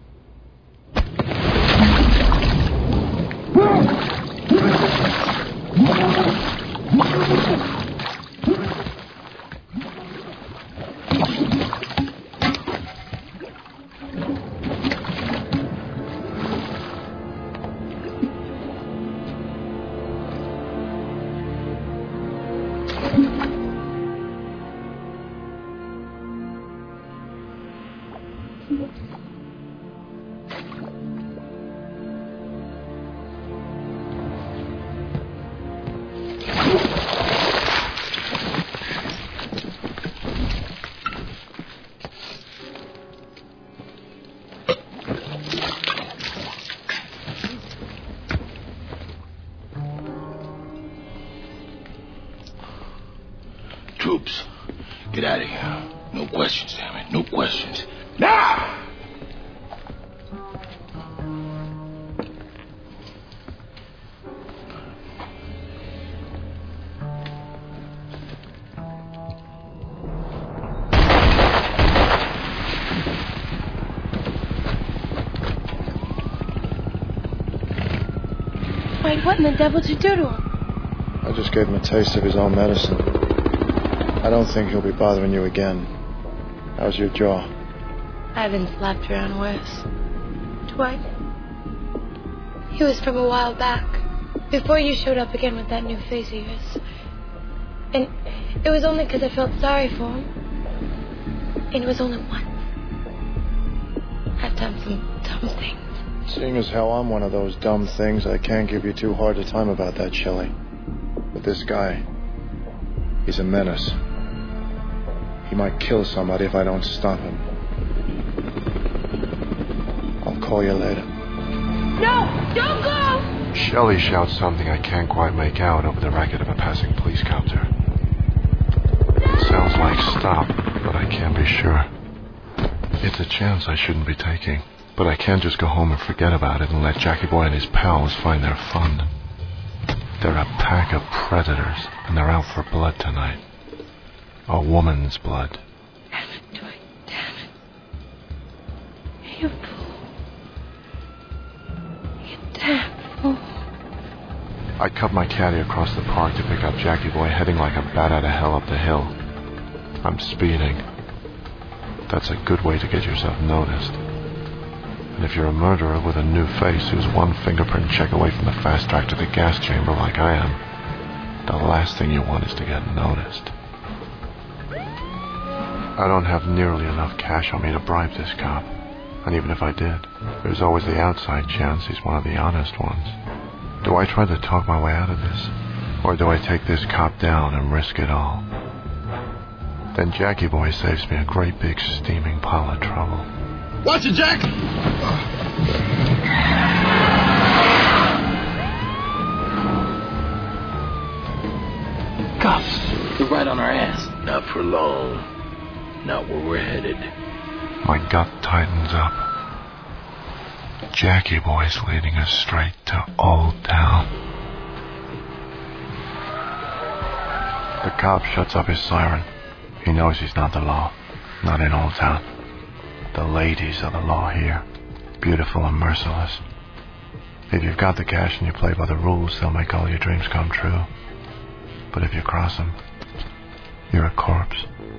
Troops, get out of here. No questions, damn it. No questions. Now! Wait, what in the devil did you do to him? I just gave him a taste of his own medicine. I don't think he'll be bothering you again. How's your jaw? I've been slapped around worse. Dwight. He was from a while back. Before you showed up again with that new face of yours. And it was only because I felt sorry for him. And it was only once. I've done some dumb things. Seeing as how I'm one of those dumb things, I can't give you too hard a time about that, Shelley. But this guy, he's a menace. He might kill somebody if I don't stop him. I'll call you later. No! Don't go! Shelley shouts something I can't quite make out over the racket of a passing police copter. It sounds like stop, but I can't be sure. It's a chance I shouldn't be taking. But I can't just go home and forget about it and let Jackie Boy and his pals find their fun. They're a pack of predators, and they're out for blood tonight. A woman's blood. Damn it, Dwight. Damn it. You fool. You damn fool. I cut my caddy across the park to pick up Jackie Boy, heading like a bat out of hell up the hill. I'm speeding. That's a good way to get yourself noticed. And if you're a murderer with a new face who's one fingerprint check away from the fast track to the gas chamber like I am, the last thing you want is to get noticed. I don't have nearly enough cash on me to bribe this cop. And even if I did, there's always the outside chance he's one of the honest ones. Do I try to talk my way out of this? Or do I take this cop down and risk it all? Then Jackie Boy saves me a great big steaming pile of trouble. Watch it, Jack! Cops, they're right on our ass. Not for long. Not where we're headed. My gut tightens up. Jackie Boy's leading us straight to Old Town. The cop shuts off his siren. He knows he's not the law. Not in Old Town. The ladies are the law here. Beautiful and merciless. If you've got the cash and you play by the rules, they'll make all your dreams come true. But if you cross them, you're a corpse.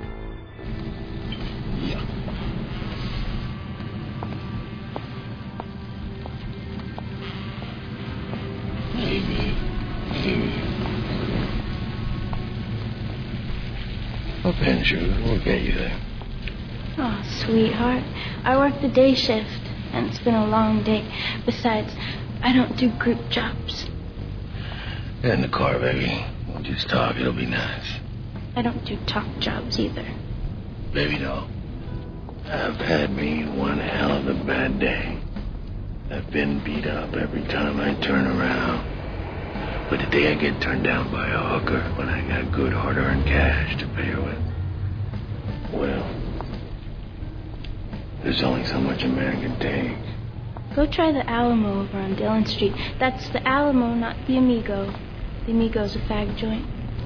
Well, Pen Sugar, we'll get you there. Oh, sweetheart. I work the day shift, and it's been a long day. Besides, I don't do group jobs. Get in the car, baby. We'll just talk. It'll be nice. I don't do talk jobs either. Baby, no. I've had me one hell of a bad day. I've been beat up every time I turn around. But the day I get turned down by a hooker, when I got good hard-earned cash to pay her with, well, there's only so much a man can take. Go try the Alamo over on Dillon Street. That's the Alamo, not the Amigo. The Amigo's a fag joint.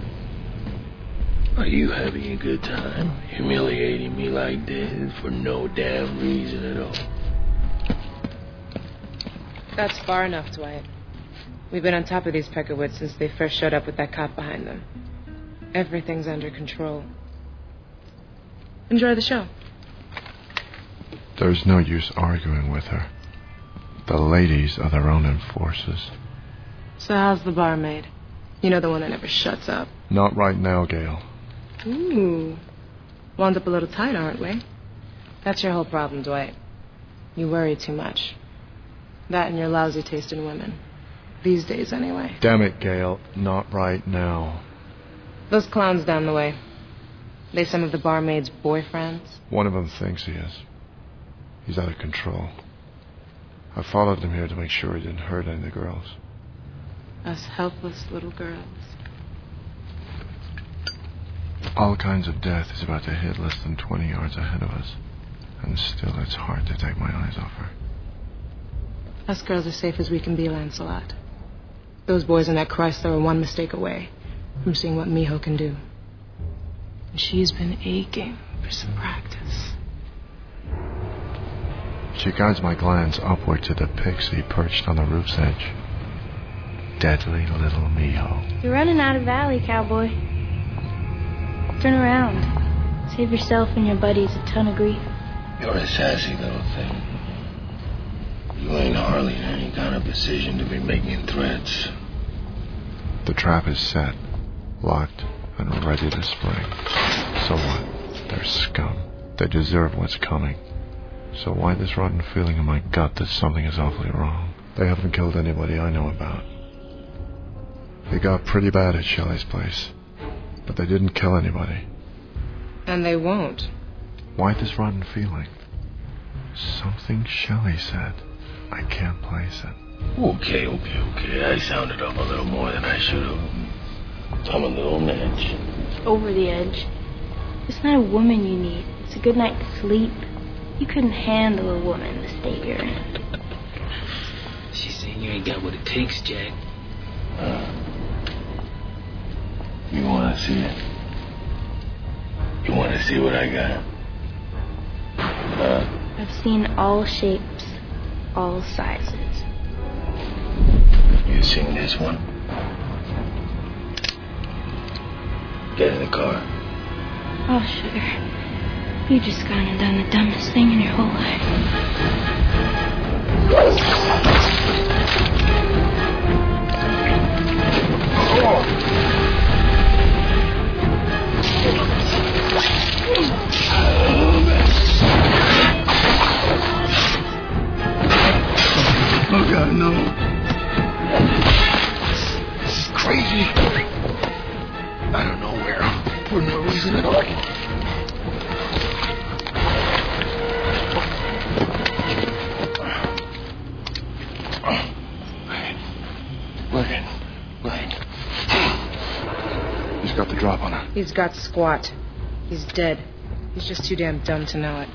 Are you having a good time humiliating me like this for no damn reason at all? That's far enough, Dwight. We've been on top of these Peckerwoods since they first showed up with that cop behind them. Everything's under control. Enjoy the show. There's no use arguing with her. The ladies are their own enforcers. So how's the barmaid? You know, the one that never shuts up. Not right now, Gail. Ooh. Wound up a little tight, aren't we? That's your whole problem, Dwight. You worry too much. That and your lousy taste in women. These days, anyway. Damn it, Gail. Not right now. Those clowns down the way. They some of the barmaid's boyfriends? One of them thinks he is. He's out of control. I followed him here to make sure he didn't hurt any of the girls. Us helpless little girls. All kinds of death is about to hit less than 20 yards ahead of us. And still it's hard to take my eyes off her. Us girls are safe as we can be, Lancelot. Those boys in that Chrysler are one mistake away from seeing what Miho can do. And she's been aching for some practice. She guides my glance upward to the pixie perched on the roof's edge. Deadly little Miho. You're running out of valley, cowboy. Turn around. Save yourself and your buddies a ton of grief. You're a sassy little thing. You ain't hardly in any kind of position to be making threats. The trap is set, locked, and ready to spring. So what? They're scum. They deserve what's coming. So why this rotten feeling in my gut that something is awfully wrong? They haven't killed anybody I know about. It got pretty bad at Shelley's place, but they didn't kill anybody. And they won't. Why this rotten feeling? Something Shelley said. I can't place it. Okay. I sounded up a little more than I should have. I'm a little on edge. Over the edge. It's not a woman you need. It's a good night's sleep. You couldn't handle a woman the state you're in. She's saying you ain't got what it takes, Jack. You want to see it? You want to see what I got? I've seen all shapes, all sizes. You seen this one? Get in the car. Oh, sugar. You just gone and done the dumbest thing in your whole life. Oh, God, no. This is crazy. I don't know where. For no reason at all. Wait. He's got the drop on her. He's got squat. He's dead. He's just too damn dumb to know it.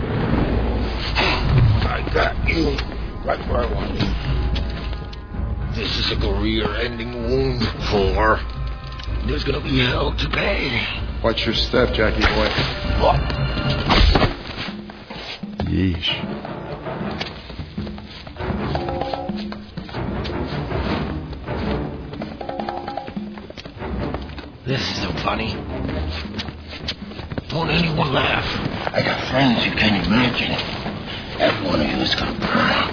I got you right where I want you. This is a career-ending wound for her. There's gonna be hell to pay. Watch your step, Jackie boy. Yeesh. This isn't funny. Don't anyone laugh. I got friends you can't imagine. Every one of you is gonna burn up.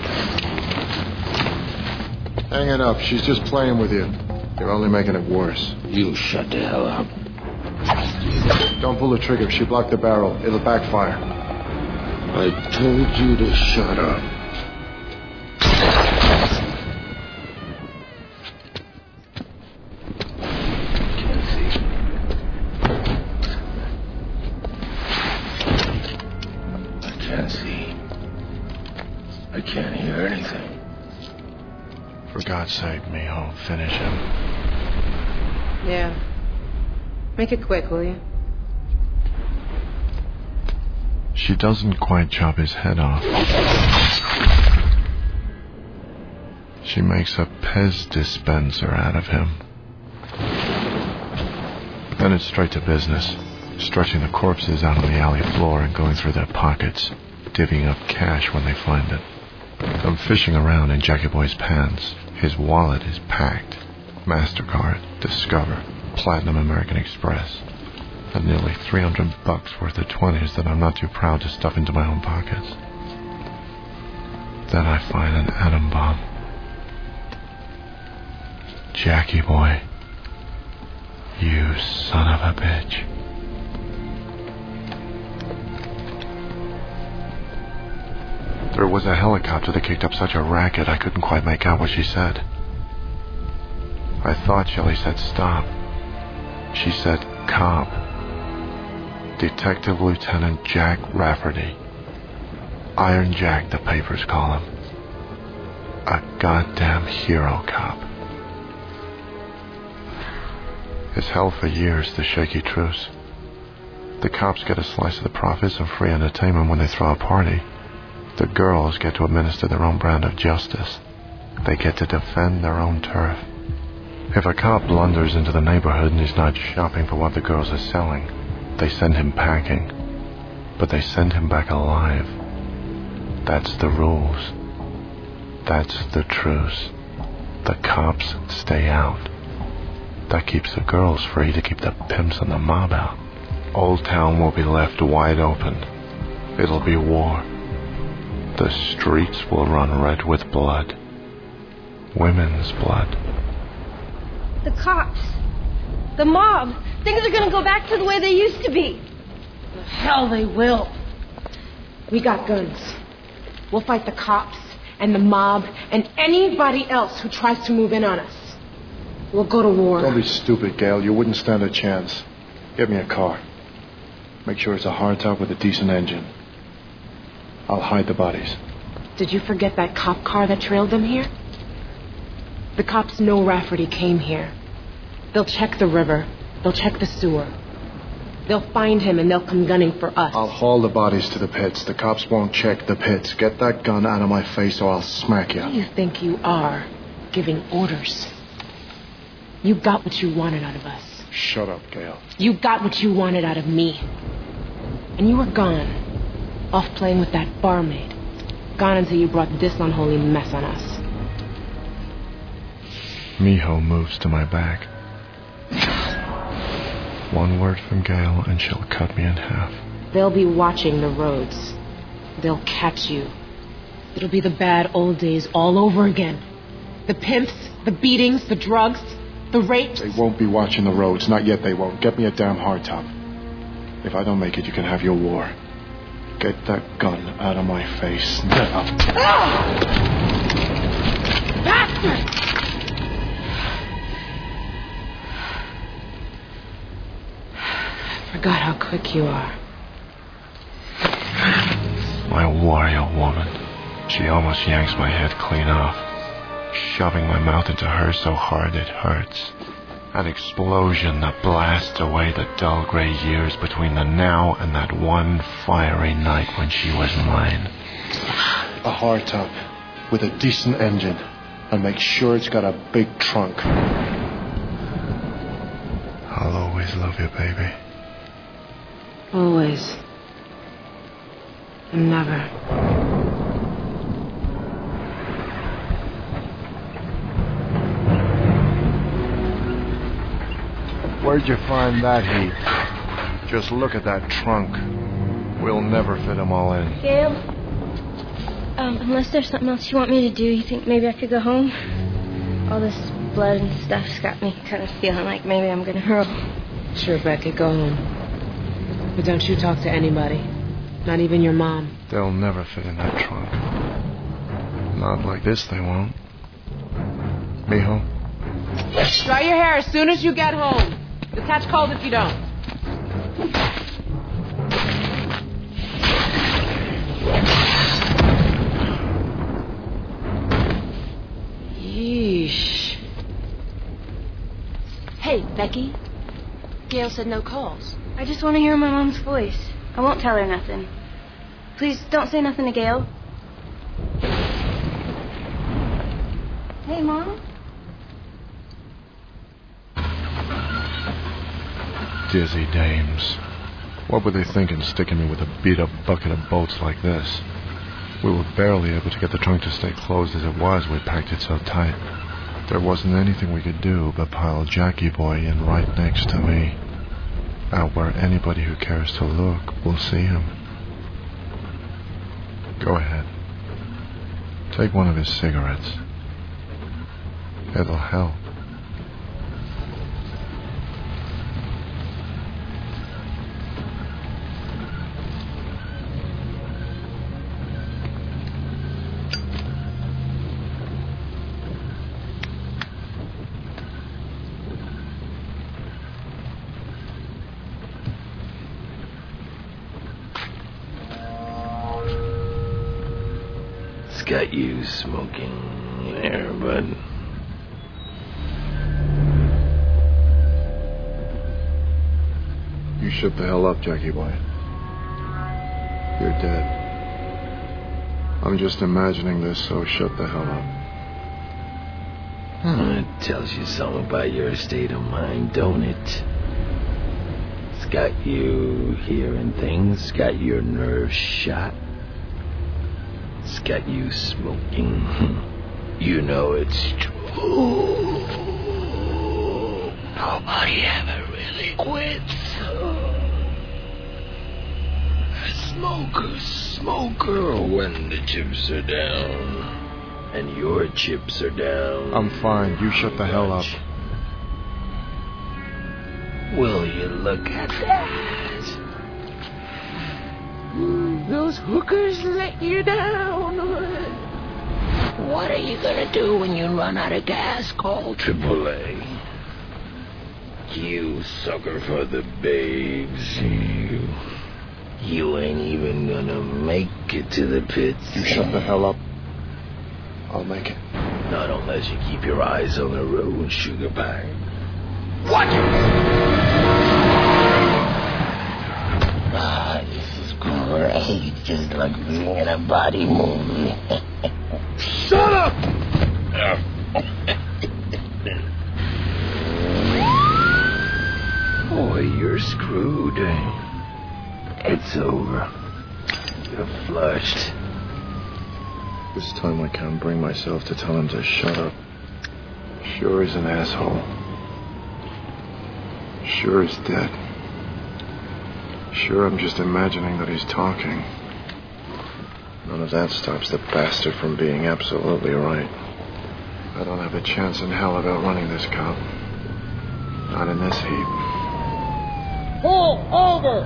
Hang it up. She's just playing with you. You're only making it worse. You shut the hell up. Don't pull the trigger. She blocked the barrel. It'll backfire. I told you to shut up. I can't see. I can't hear anything. For God's sake, Mijo, finish him. Yeah. Make it quick, will you? She doesn't quite chop his head off. She makes a Pez dispenser out of him. Then it's straight to business, stretching the corpses out on the alley floor and going through their pockets, divvying up cash when they find it. I'm fishing around in Jackie Boy's pants. His wallet is packed. MasterCard, Discover, Platinum American Express. And nearly $300 worth of 20s that I'm not too proud to stuff into my own pockets. Then I find an atom bomb. Jackie Boy, you son of a bitch. There was a helicopter that kicked up such a racket I couldn't quite make out what she said. I thought Shelley said stop. She said cop. Detective Lieutenant Jack Rafferty. Iron Jack, the papers call him. A goddamn hero cop. It's hell for years, the shaky truce. The cops get a slice of the profits and free entertainment when they throw a party. The girls get to administer their own brand of justice. They get to defend their own turf. If a cop blunders into the neighborhood and he's not shopping for what the girls are selling, they send him packing. But they send him back alive. That's the rules. That's the truce. The cops stay out. That keeps the girls free to keep the pimps and the mob out. Old Town will be left wide open. It'll be war. The streets will run red with blood. Women's blood. The cops. The mob. Things are gonna go back to the way they used to be. The hell they will. We got guns. We'll fight the cops and the mob and anybody else who tries to move in on us. We'll go to war. Don't be stupid, Gail. You wouldn't stand a chance. Get me a car. Make sure it's a hardtop with a decent engine. I'll hide the bodies. Did you forget that cop car that trailed them here? The cops know Rafferty came here. They'll check the river. They'll check the sewer. They'll find him and they'll come gunning for us. I'll haul the bodies to the pits. The cops won't check the pits. Get that gun out of my face or I'll smack you. Who do you think you are, giving orders? You got what you wanted out of us. Shut up, Gail. You got what you wanted out of me. And you were gone. Off playing with that barmaid. Gone until you brought this unholy mess on us. Mijo moves to my back. One word from Gail and she'll cut me in half. They'll be watching the roads. They'll catch you. It'll be the bad old days all over again. The pimps, the beatings, the drugs, the rapes. They won't be watching the roads. Not yet they won't. Get me a damn hardtop. If I don't make it, you can have your war. Get that gun out of my face now. Ah! Bastard! I forgot how quick you are. My warrior woman. She almost yanks my head clean off, shoving my mouth into hers so hard it hurts. An explosion that blasts away the dull gray years between the now and that one fiery night when she was mine. A hardtop with a decent engine. And make sure it's got a big trunk. I'll always love you, baby. Always. And never. Where'd you find that heap? Just look at that trunk. We'll never fit them all in. Gail? Unless there's something else you want me to do, you think maybe I could go home? All this blood and stuff's got me kind of feeling like maybe I'm gonna hurl. Sure, Beckett, go home. But don't you talk to anybody. Not even your mom. They'll never fit in that trunk. Not like this, they won't. Mijo? Dry your hair as soon as you get home. You'll catch cold if you don't. Yeesh. Hey, Becky. Gail said no calls. I just want to hear my mom's voice. I won't tell her nothing. Please don't say nothing to Gail. Hey, Mom? Dizzy dames. What were they thinking, sticking me with a beat-up bucket of bolts like this? We were barely able to get the trunk to stay closed as it was. We packed it so tight. There wasn't anything we could do but pile Jackie Boy in right next to me. Out where anybody who cares to look will see him. Go ahead. Take one of his cigarettes. It'll help. Got you smoking there, bud. You shut the hell up, Jackie Boy. You're dead. I'm just imagining this, so shut the hell up. It tells you something about your state of mind, don't it? It's got you hearing things, it's got your nerves shot. It's got you smoking. You know it's true. Nobody ever really quits. A smoker's smoker when the chips are down. And your chips are down. I'm fine. You shut the hell up. Will you look at that? Those hookers let you down. What are you gonna do when you run out of gas? Call AAA. You sucker for the babes. You ain't even gonna make it to the pits. You shut the hell up. I'll make it. Not unless you keep your eyes on the road, sugar pie. What? This is great. Just like being in a body movie. Shut up! Boy, you're screwed. It's over. You're flushed. This time I can't bring myself to tell him to shut up. Sure he's an asshole. Sure he's dead. Sure I'm just imagining that he's talking. None of that stops the bastard from being absolutely right. I don't have a chance in hell of outrunning this cop. Not in this heap. Pull over!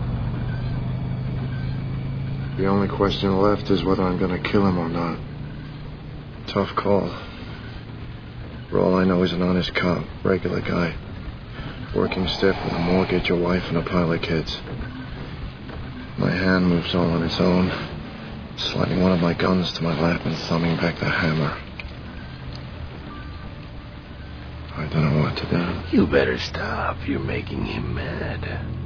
The only question left is whether I'm going to kill him or not. Tough call. For all I know, he's an honest cop, regular guy. Working stiff with a mortgage, a wife, and a pile of kids. My hand moves all on its own, sliding one of my guns to my lap and thumbing back the hammer. I don't know what to do. You better stop. You're making him mad.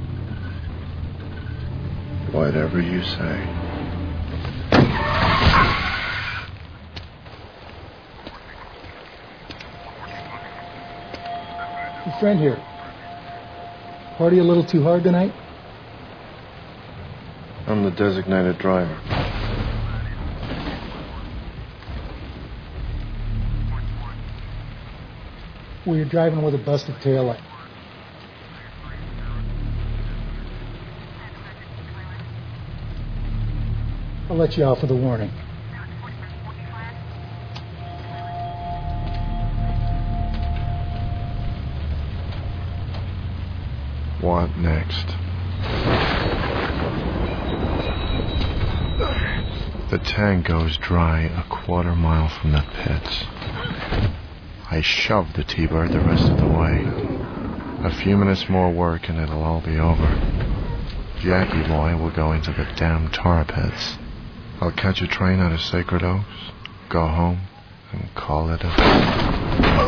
Whatever you say. friend here. Party a little too hard tonight? I'm the designated driver. Well, you're driving with a busted taillight. I'll let you off with a warning. What next? The tank goes dry a quarter-mile from the pits. I shove the T-Bird the rest of the way. A few minutes more work and it'll all be over. Jackie boy will go into the damn tar pits. I'll catch a train out of Sacred Oaks, go home, and call it a day.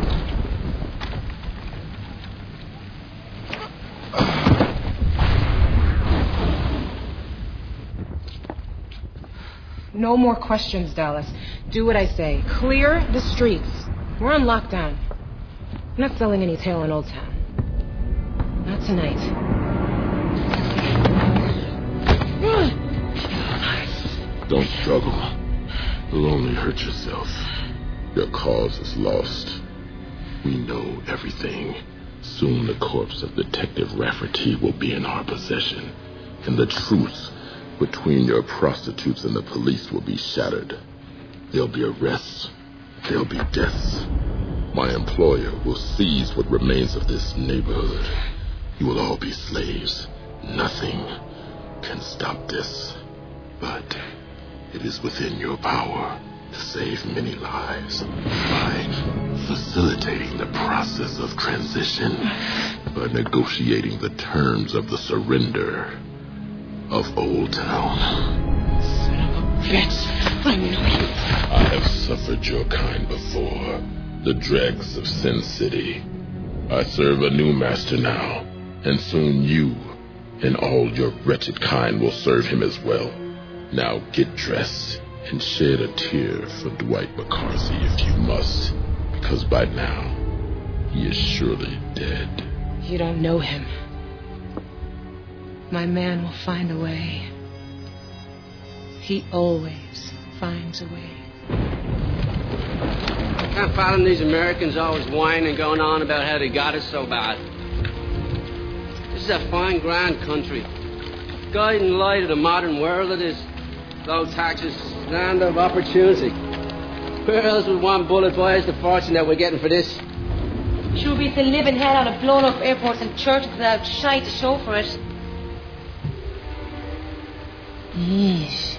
No more questions, Dallas. Do what I say. Clear the streets. We're on lockdown. I'm not selling any tail in Old Town. Not tonight. Don't struggle. You'll only hurt yourself. Your cause is lost. We know everything. Soon the corpse of Detective Rafferty will be in our possession, and the truth between your prostitutes and the police will be shattered. There'll be arrests. There'll be deaths. My employer will seize what remains of this neighborhood. You will all be slaves. Nothing can stop this. But it is within your power to save many lives by facilitating the process of transition, by negotiating the terms of the surrender of Old Town. Son of a bitch. I know you. I have suffered your kind before. The dregs of Sin City. I serve a new master now, and soon you and all your wretched kind will serve him as well. Now get dressed and shed a tear for Dwight McCarthy if you must, because by now he is surely dead. You don't know him. My man will find a way. He always finds a way. I can't fathom these Americans always whining and going on about how they got it so bad. This is a fine, grand country. Guiding light of the modern world it is. Low taxes, land of opportunity. Where else would one bullet buy us the fortune that we're getting for this? Sure beats the living hell out of blown up airports and churches without shite to show for it. Yeesh.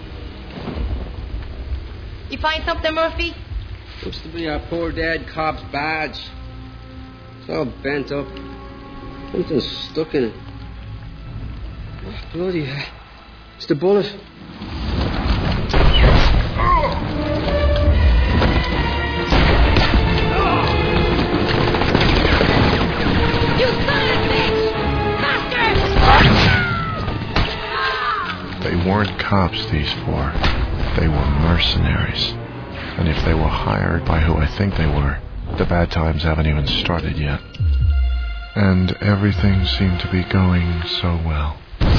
You find something, Murphy? Looks to be our poor dead cop's badge. It's all bent up. Something's stuck in it. Oh, bloody hell. It's the bullet. You son of a bitch! Bastard! They weren't cops, these four. They were mercenaries. And if they were hired by who I think they were, the bad times haven't even started yet. And everything seemed to be going so well.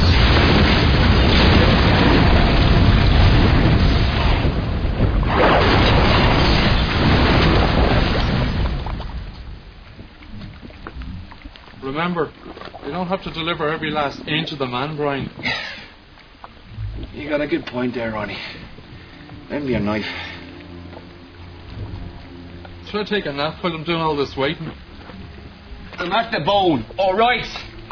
Remember, you don't have to deliver every last inch of the man, Brian. You got a good point there, Ronnie. Lend me a knife. Should I take a nap while I'm doing all this waiting? I'm at the bone, all right?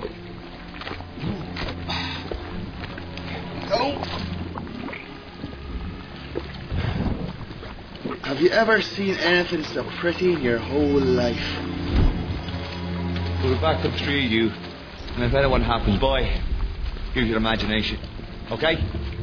Have you ever seen anything so pretty in your whole life? We'll back up three of you, and if anyone happens by, use your imagination, okay?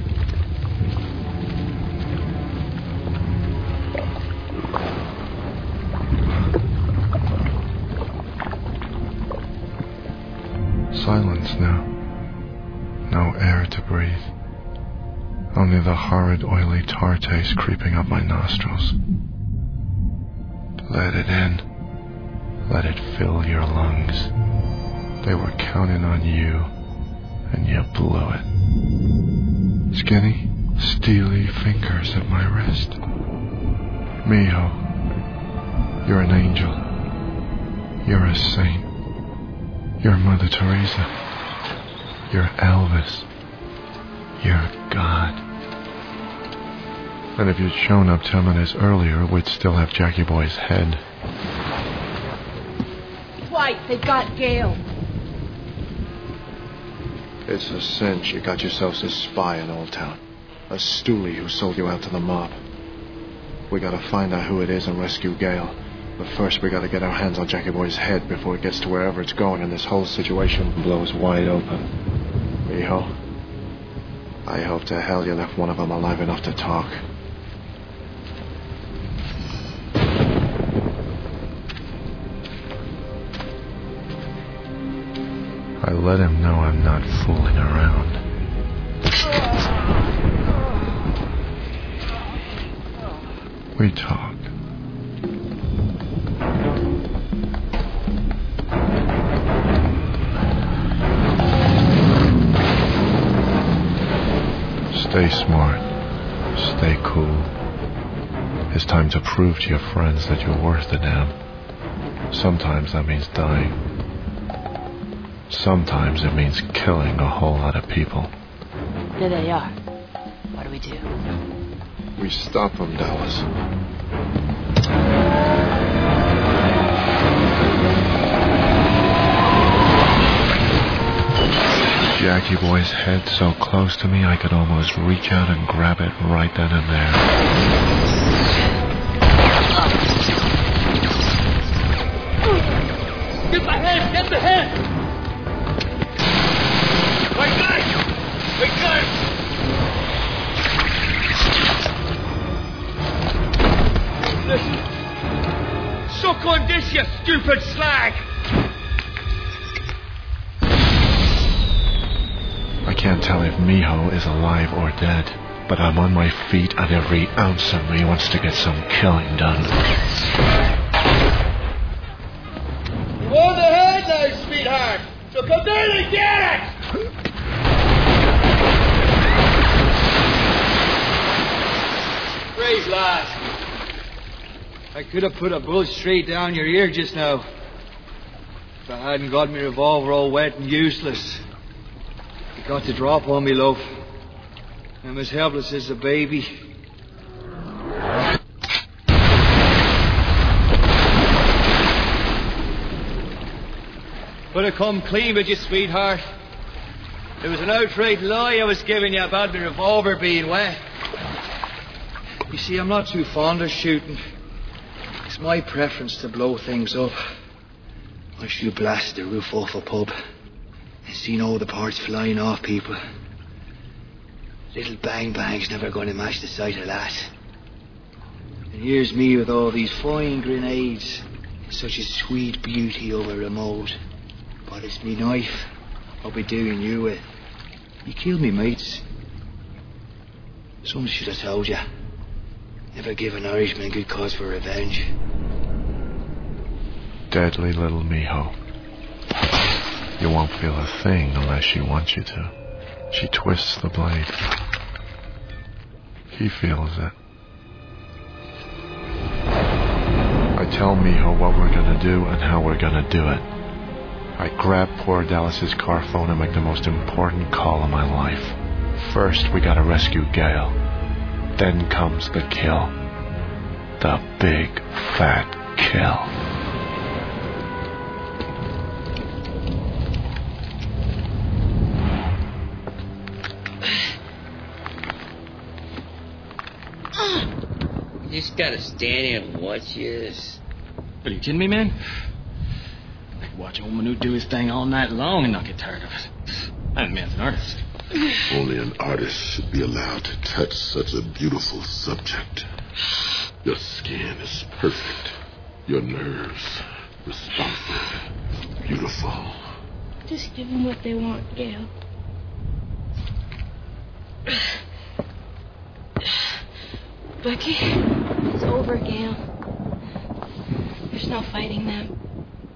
Silence now. No air to breathe. Only the horrid, oily tar taste creeping up my nostrils. Let it in. Let it fill your lungs. They were counting on you, and you blew it. Skinny, steely fingers at my wrist. Mijo, you're an angel. You're a saint. You're Mother Teresa. You're Elvis. You're God. And if you'd shown up 10 minutes earlier, we'd still have Jackie Boy's head. Dwight, they got Gail. It's a cinch you got yourselves a spy in Old Town. A stoolie who sold you out to the mob. We gotta find out who it is and rescue Gail. But first we gotta get our hands on Jackie Boy's head before it gets to wherever it's going and this whole situation blows wide open. Mijo, I hope to hell you left one of them alive enough to talk. I let him know I'm not fooling around. We talked. Stay smart. Stay cool. It's time to prove to your friends that you're worth a damn. Sometimes that means dying. Sometimes it means killing a whole lot of people. There they are. What do we do? We stop them, Dallas. Jackie Boy's head so close to me I could almost reach out and grab it right then and there. Get the head! Get the head! My gun! My gun! Listen. Suck on this, you stupid slag! I can't tell if Mijo is alive or dead, but I'm on my feet and every ounce of me wants to get some killing done. You on the head now, sweetheart! So come down and get it! Brave lad. I could have put a bullet straight down your ear just now. If I hadn't got my revolver all wet and useless. You got to drop on me, love. I'm as helpless as a baby. But I come clean with you, sweetheart. It was an outright lie I was giving you about my revolver being wet. You see, I'm not too fond of shooting. It's my preference to blow things up. I should blast the roof off a pub and seen all the parts flying off people. Little bang bang's never going to match the sight of that. And here's me with all these fine grenades, such a sweet beauty over a mould. But it's me knife I'll be doing you with. You killed me mates. Someone should have told you. Never give an Irishman good cause for revenge. Deadly little Mijo. You won't feel a thing unless she wants you to. She twists the blade. He feels it. I tell Mijo what we're gonna do and how we're gonna do it. I grab poor Dallas's car phone and make the most important call of my life. First, we gotta rescue Gail. Then comes the kill. The big, fat kill. You just gotta stand here and watch this. Are you kidding me, man? I could watch old Manu do his thing all night long and not get tired of it. I'm an artist. Only an artist should be allowed to touch such a beautiful subject. Your skin is perfect. Your nerves responsive. Beautiful. Just give them what they want, Gail. Becky, it's over, Gail. There's no fighting them.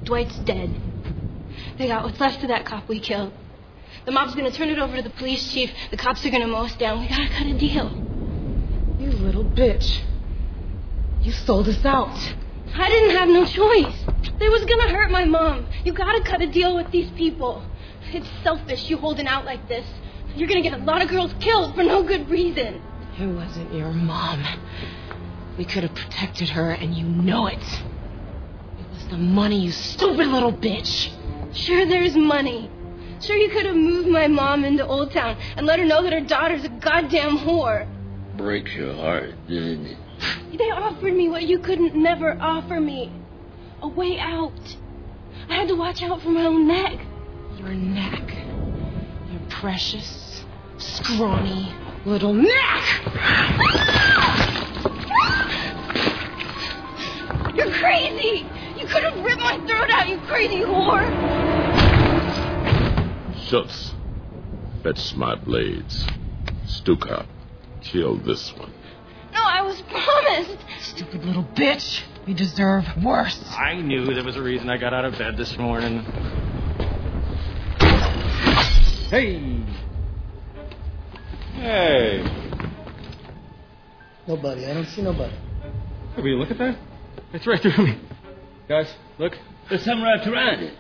Dwight's dead. They got what's left of that cop we killed. The mob's gonna turn it over to the police chief. The cops are gonna mow us down. We gotta cut a deal. You little bitch. You sold us out. I didn't have no choice. They was gonna hurt my mom. You gotta cut a deal with these people. It's selfish you holding out like this. You're gonna get a lot of girls killed for no good reason. It wasn't your mom. We could have protected her, and you know it. It was the money, you stupid little bitch. Sure, there's money. Sure, you could have moved my mom into Old Town and let her know that her daughter's a goddamn whore. Breaks your heart, didn't it? They offered me what you couldn't never offer me. A way out. I had to watch out for my own neck. Your neck. Your precious, scrawny little neck! You're crazy! You could have ripped my throat out, you crazy whore! Schultz, fetch my blades. Stukop, kill this one. No, I was promised! Stupid little bitch! You deserve worse. I knew there was a reason I got out of bed this morning. Hey! Hey! Nobody. I don't see nobody. Hey, will you look at that? It's right through me. Guys, look. There's something wrapped around it.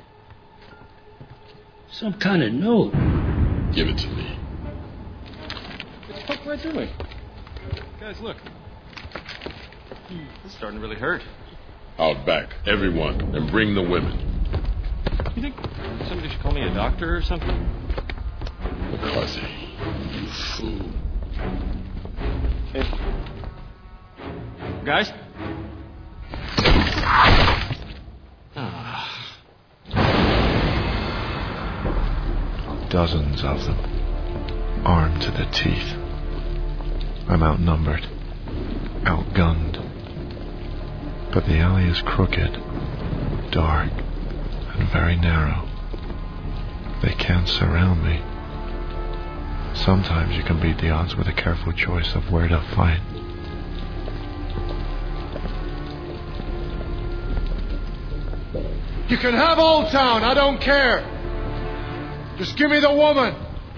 Some kind of note. Give it to me. It's poked right through me. Guys, look. This is starting to really hurt. Out back, everyone, and bring the women. You think somebody should call me a doctor or something? McCarthy, you fool. Hey. Guys? Dozens of them, armed to the teeth. I'm outnumbered, outgunned. But the alley is crooked, dark, and very narrow. They can't surround me. Sometimes you can beat the odds with a careful choice of where to fight. You can have Old Town, I don't care. Just give me the woman.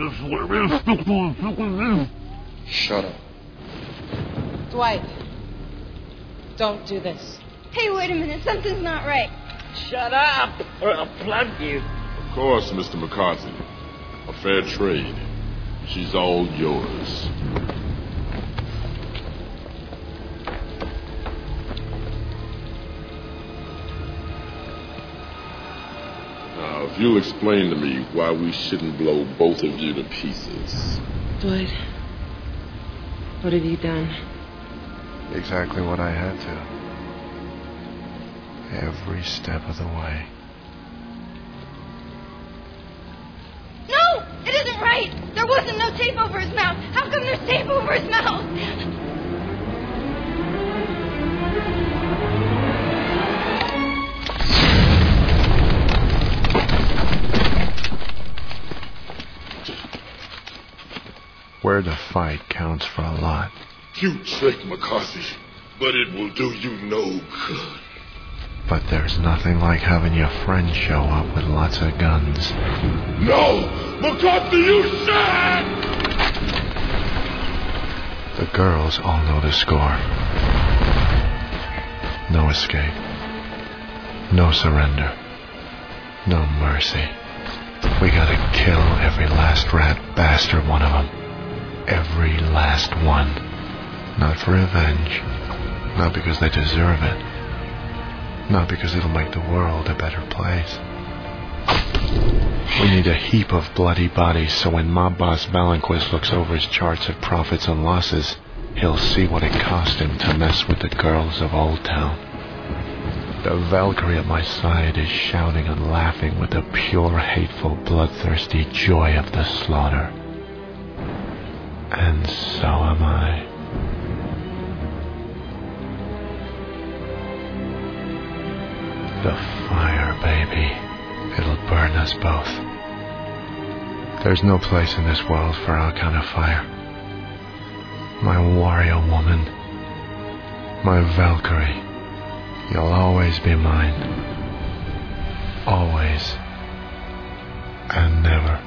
Shut up. Dwight, don't do this. Hey, wait a minute. Something's not right. Shut up, or I'll plug you. Of course, Mr. McCarthy. A fair trade. She's all yours. Now, if you'll explain to me why we shouldn't blow both of you to pieces. Dwight, what have you done? Exactly what I had to. Every step of the way. No! It isn't right! There wasn't no tape over his mouth! How come there's tape over his mouth? Where to fight counts for a lot. You trick, McCarthy, but it will do you no good. But there's nothing like having your friend show up with lots of guns. No! McCarthy, you shan't! The girls all know the score. No escape. No surrender. No mercy. We gotta kill every last rat bastard one of them. Every last one. Not for revenge. Not because they deserve it. Not because it'll make the world a better place. We need a heap of bloody bodies so when mob boss Valanquist looks over his charts of profits and losses, he'll see what it cost him to mess with the girls of Old Town. The Valkyrie at my side is shouting and laughing with the pure, hateful, bloodthirsty joy of the slaughter. And so am I. The fire, baby. It'll burn us both. There's no place in this world for our kind of fire. My warrior woman. My Valkyrie. You'll always be mine. always, and never.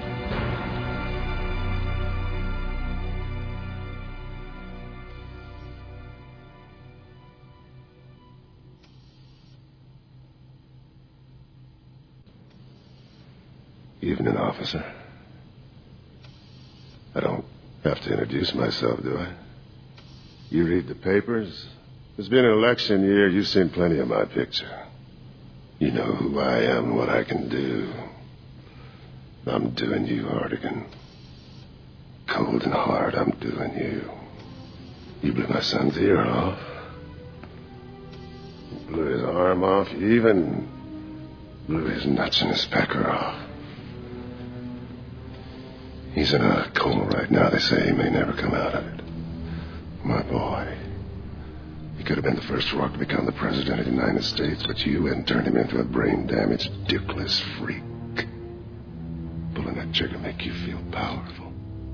Evening, officer. I don't have to introduce myself, do I? You read the papers? It's been an election year. You've seen plenty of my picture. You know who I am and what I can do. I'm doing you, Hartigan. Cold and hard, I'm doing you. You blew my son's ear off. You blew his arm off. You even blew his nuts and his pecker off. He's in a coma right now. They say he may never come out of it. My boy. He could have been the first rock to become the president of the United States, but you hadn't turned him into a brain-damaged, dickless freak. Pulling that trigger make you feel powerful.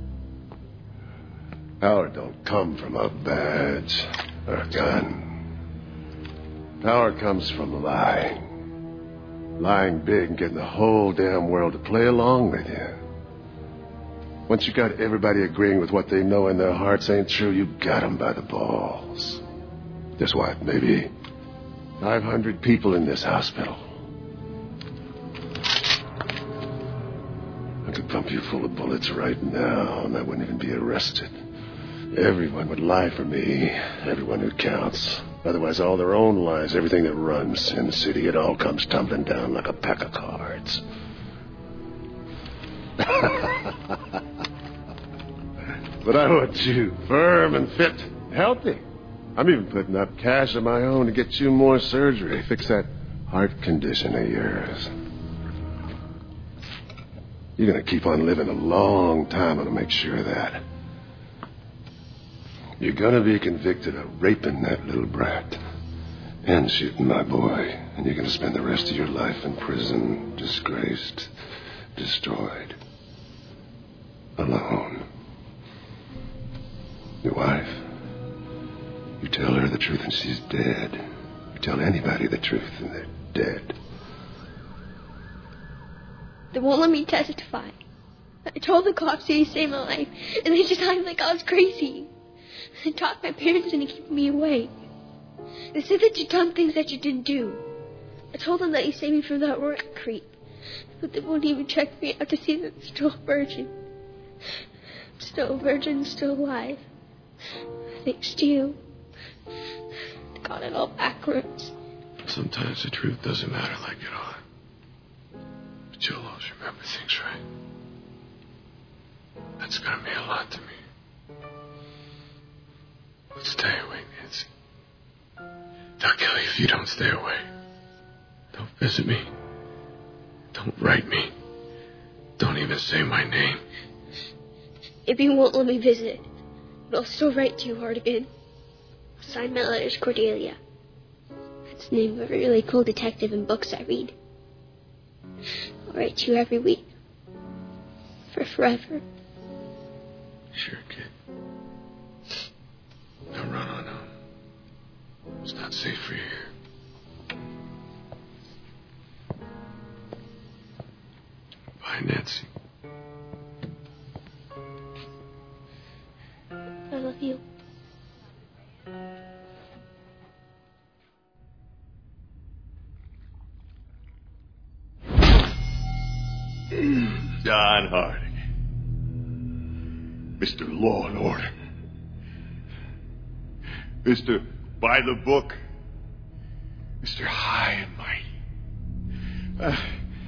Power don't come from a badge or a gun. Power comes from lying. Lying big and getting the whole damn world to play along with you. Once you got everybody agreeing with what they know in their hearts ain't true, you got them by the balls. There's what, maybe 500 people in this hospital. I could pump you full of bullets right now, and I wouldn't even be arrested. Everyone would lie for me, everyone who counts. Otherwise, all their own lies, everything that runs Sin City, it all comes tumbling down like a pack of cards. But I want you firm and fit, healthy. I'm even putting up cash of my own to get you more surgery, fix that heart condition of yours. You're going to keep on living a long time, and I'll make sure of that. You're going to be convicted of raping that little brat and shooting my boy, and you're going to spend the rest of your life in prison, disgraced, destroyed, alone. Your wife, you tell her the truth and she's dead. You tell anybody the truth and they're dead. They won't let me testify. I told the cops he saved my life, and they just acted like I was crazy. They talked my parents into keeping me away. They said that you'd done things that you didn't do. I told them that you saved me from that work creep, but they won't even check me out to see that I'm still a virgin. I'm still a virgin, still alive. Thanks to you. I got it all backwards. Sometimes the truth doesn't matter like it ought. But you'll always remember things, right? That's gonna mean a lot to me. But stay away, Nancy. They'll kill you if you don't stay away. Don't visit me. Don't write me. Don't even say my name. If you won't let me visit, but I'll still write to you, Hartigan. Sign my letters, Cordelia. That's the name of a really cool detective in books I read. I'll write to you every week. For forever. Sure, kid. Now run on home. It's not safe for you here. Bye, Nancy. I love you. John Harding. Mr. Law and Order. Mr. By the Book. Mr. High and Mighty.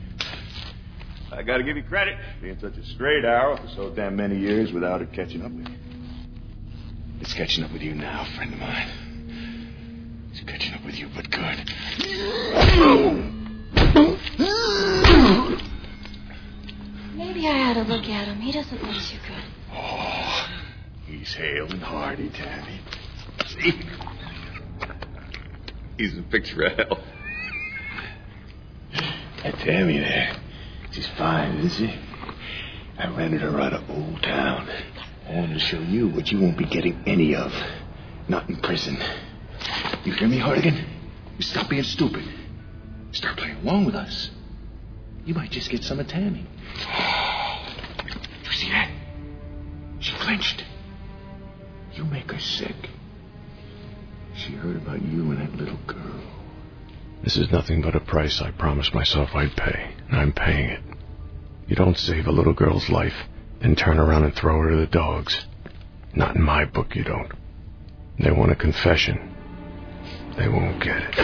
I gotta give you credit, being such a straight arrow for so damn many years without it catching up with you. It's catching up with you now, friend of mine. It's catching up with you, but good. Maybe I ought to look at him. He doesn't look too good. Oh, he's hale and hearty, Tammy. See? He's a picture of health. That Tammy there, she's fine, isn't she? I rented her out of Old Town. I wanted to show you what you won't be getting any of. Not in prison. You hear me, Hartigan? You stop being stupid. Start playing along with us. You might just get some of Tammy. You see that? She flinched. You make her sick. She heard about you and that little girl. This is nothing but a price I promised myself I'd pay, and I'm paying it. You don't save a little girl's life, then turn around and throw her to the dogs. Not in my book, you don't. They want a confession. They won't get it.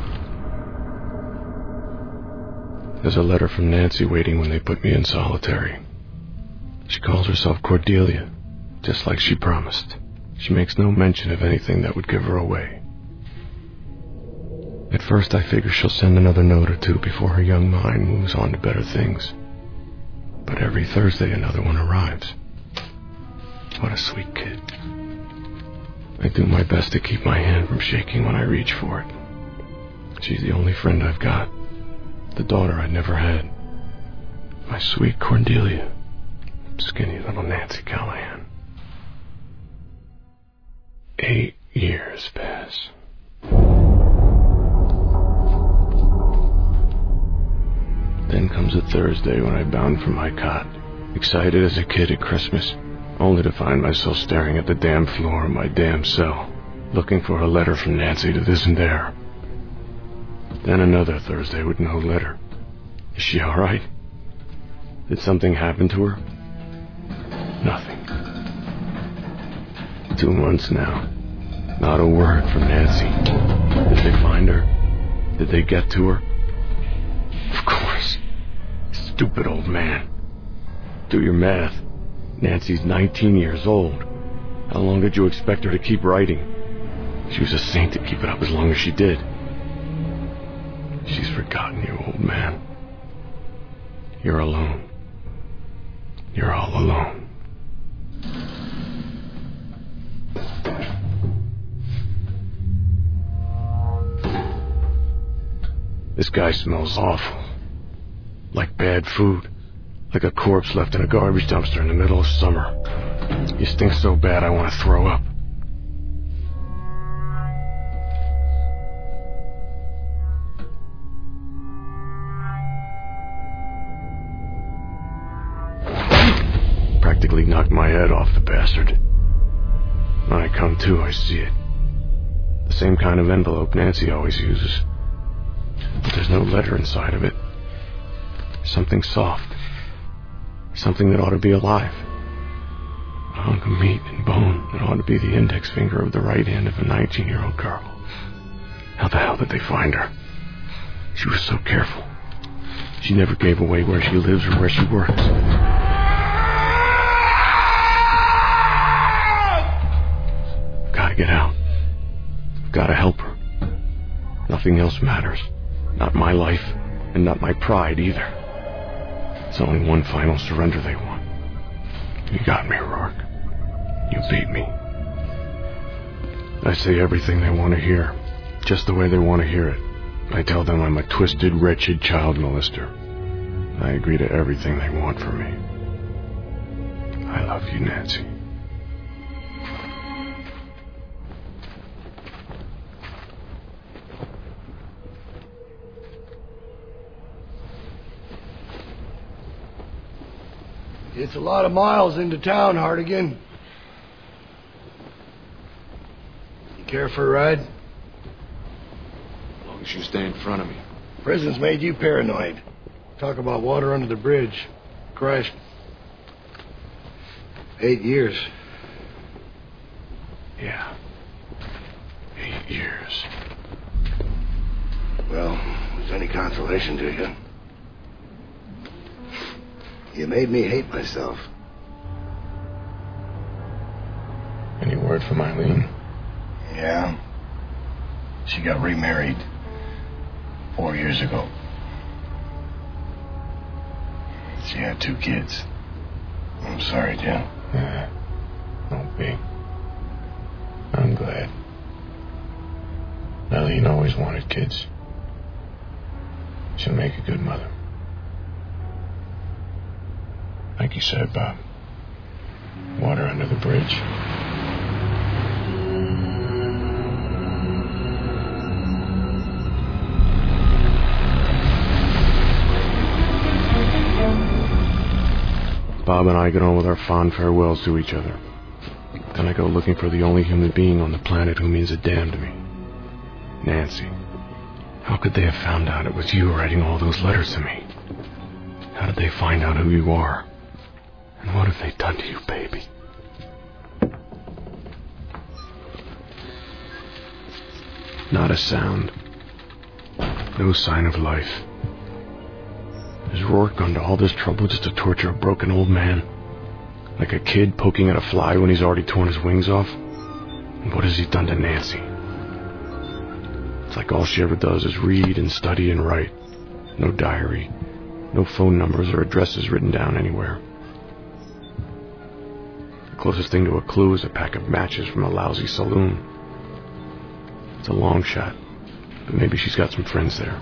There's a letter from Nancy waiting when they put me in solitary. She calls herself Cordelia, just like she promised. She makes no mention of anything that would give her away. At first I figure she'll send another note or two before her young mind moves on to better things. But every Thursday another one arrives. What a sweet kid. I do my best to keep my hand from shaking when I reach for it. She's the only friend I've got. The daughter I never had. My sweet Cordelia. Skinny little Nancy Callahan. 8 years pass. Then comes a Thursday when I bound for my cot, excited as a kid at Christmas, only to find myself staring at the damn floor of my damn cell, looking for a letter from Nancy that isn't there. Then another Thursday with no letter. Is she all right? Did something happen to her? Nothing. 2 months now. Not a word from Nancy. Did they find her? Did they get to her? Of course. Stupid old man. Do your math. Nancy's 19 years old. How long did you expect her to keep writing? She was a saint to keep it up as long as she did. She's forgotten you, old man. You're alone. You're all alone. This guy smells awful. Like bad food. Like a corpse left in a garbage dumpster in the middle of summer. You stink so bad I want to throw up. Practically knocked my head off, the bastard. When I come to, I see it. The same kind of envelope Nancy always uses. But there's no letter inside of it. Something soft. Something that ought to be alive. A hunk of meat and bone that ought to be the index finger of the right hand of a 19-year-old girl. How the hell did they find her? She was so careful. She never gave away where she lives or where she works. I've got to get out. I've got to help her. Nothing else matters. Not my life, and not my pride either. It's only one final surrender they want. You got me, Rourke. You beat me. I say everything they want to hear, just the way they want to hear it. I tell them I'm a twisted, wretched child molester. I agree to everything they want from me. I love you, Nancy. It's a lot of miles into town, Hartigan. You care for a ride? As long as you stay in front of me. Prison's made you paranoid. Talk about water under the bridge. Christ. 8 years. Yeah. 8 years. Well, if there's any consolation to you, you made me hate myself. Any word from Eileen? Yeah. She got remarried 4 years ago. She had 2 kids. I'm sorry, Jim. Don't be. I'm glad. Eileen always wanted kids. She'll make a good mother. Like you said, Bob. Water under the bridge. Bob and I get on with our fond farewells to each other. Then I go looking for the only human being on the planet who means a damn to me. Nancy. How could they have found out it was you writing all those letters to me? How did they find out who you are? And what have they done to you, baby? Not a sound. No sign of life. Has Rourke gone to all this trouble just to torture a broken old man? Like a kid poking at a fly when he's already torn his wings off? And what has he done to Nancy? It's like all she ever does is read and study and write. No diary. No phone numbers or addresses written down anywhere. The closest thing to a clue is a pack of matches from a lousy saloon. It's a long shot, but maybe she's got some friends there.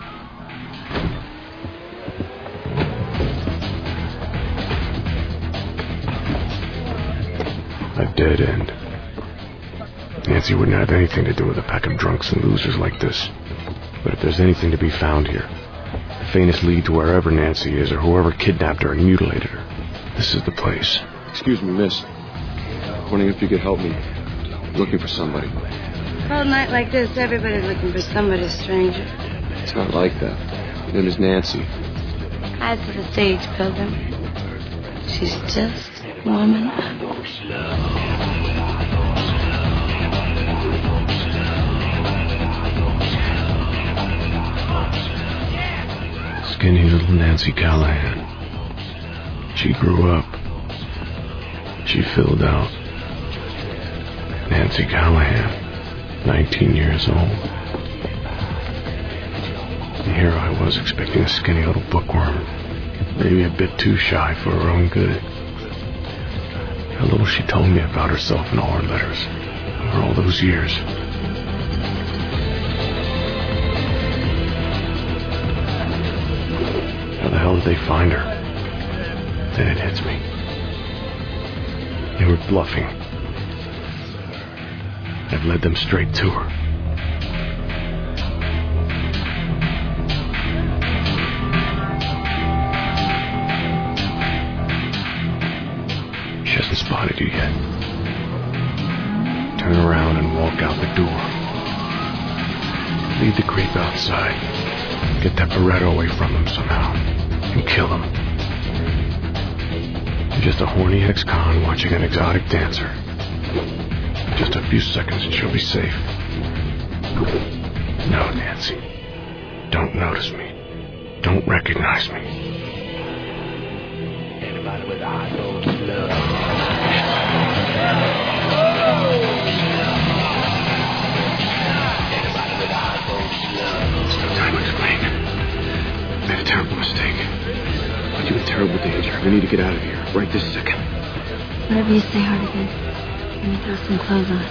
A dead end. Nancy wouldn't have anything to do with a pack of drunks and losers like this. But if there's anything to be found here, the faintest lead to wherever Nancy is or whoever kidnapped her and mutilated her, this is the place. Excuse me, miss. Wondering if you could help me. Looking for somebody. Cold night like this, everybody's looking for somebody, stranger. It's not like that. Her name is Nancy. Eyes to the stage, Pilgrim. She's just warming up. Skinny little Nancy Callahan. She grew up. She filled out. Nancy Callahan, 19 years old. And here I was expecting a skinny little bookworm, maybe a bit too shy for her own good. How little she told me about herself in all her letters over all those years. How the hell did they find her? Then it hits me. They were bluffing. I've led them straight to her. She hasn't spotted you yet. Turn around and walk out the door. Lead the creep outside. Get that Beretta away from him somehow. And kill him. You're just a horny ex-con watching an exotic dancer. In just a few seconds and she'll be safe. No, Nancy. Don't notice me. Don't recognize me. Anybody with eyes on love. There's no time to explain. I made a terrible mistake. Put you in terrible danger. We need to get out of here right this second. Whatever you say, Hardigan. Let me throw some clothes on.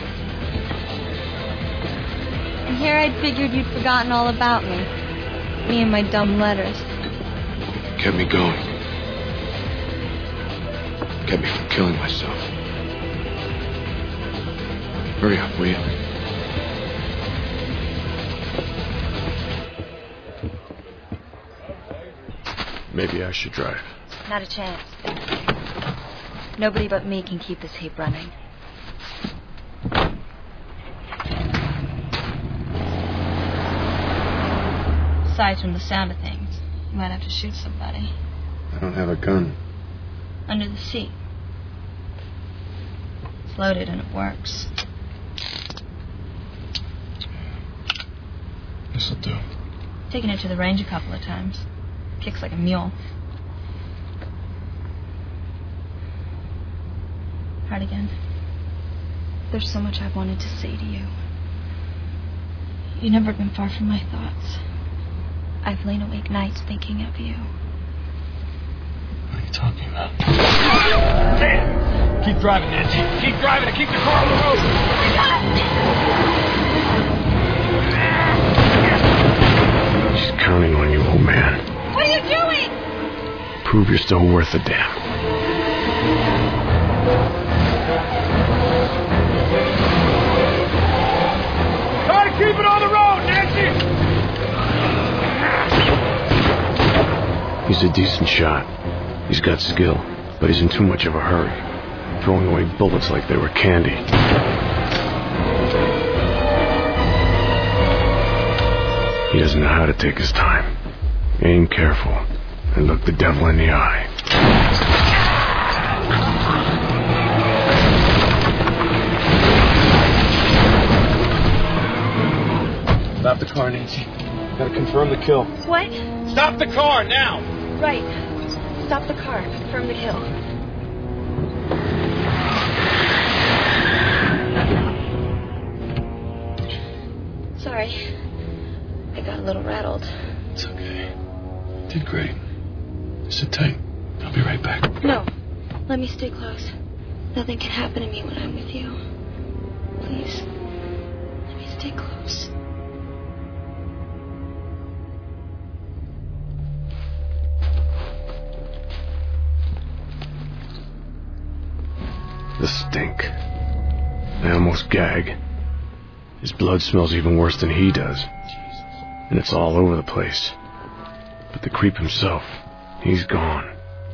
And here I'd figured you'd forgotten all about me. Me and my dumb letters. Kept me going. Kept me from killing myself. Hurry up, will you? Maybe I should drive. Not a chance. Nobody but me can keep this heap running. Aside from the sound of things, you might have to shoot somebody. I don't have a gun. Under the seat. It's loaded and it works. This'll do. Taken it to the range a couple of times. Kicks like a mule. Hardigan, there's so much I've wanted to say to you. You've never been far from my thoughts. I've lain awake nights thinking of you. What are you talking about? Keep driving, Nancy. Keep driving and keep the car on the road. She's counting on you, old man. What are you doing? Prove you're still worth a damn. Try to keep it on the road, Nancy! He's a decent shot. He's got skill, but he's in too much of a hurry, throwing away bullets like they were candy. He doesn't know how to take his time. Aim careful and look the devil in the eye. Stop the car, Nancy. Gotta confirm the kill. What? Stop the car, now! Right. Stop the car. Confirm the kill. Sorry. I got a little rattled. It's okay. Did great. Sit tight. I'll be right back. No. Let me stay close. Nothing can happen to me when I'm with you. Please. Let me stay close. The stink. I almost gag. His blood smells even worse than he does. And it's all over the place. But the creep himself, he's gone.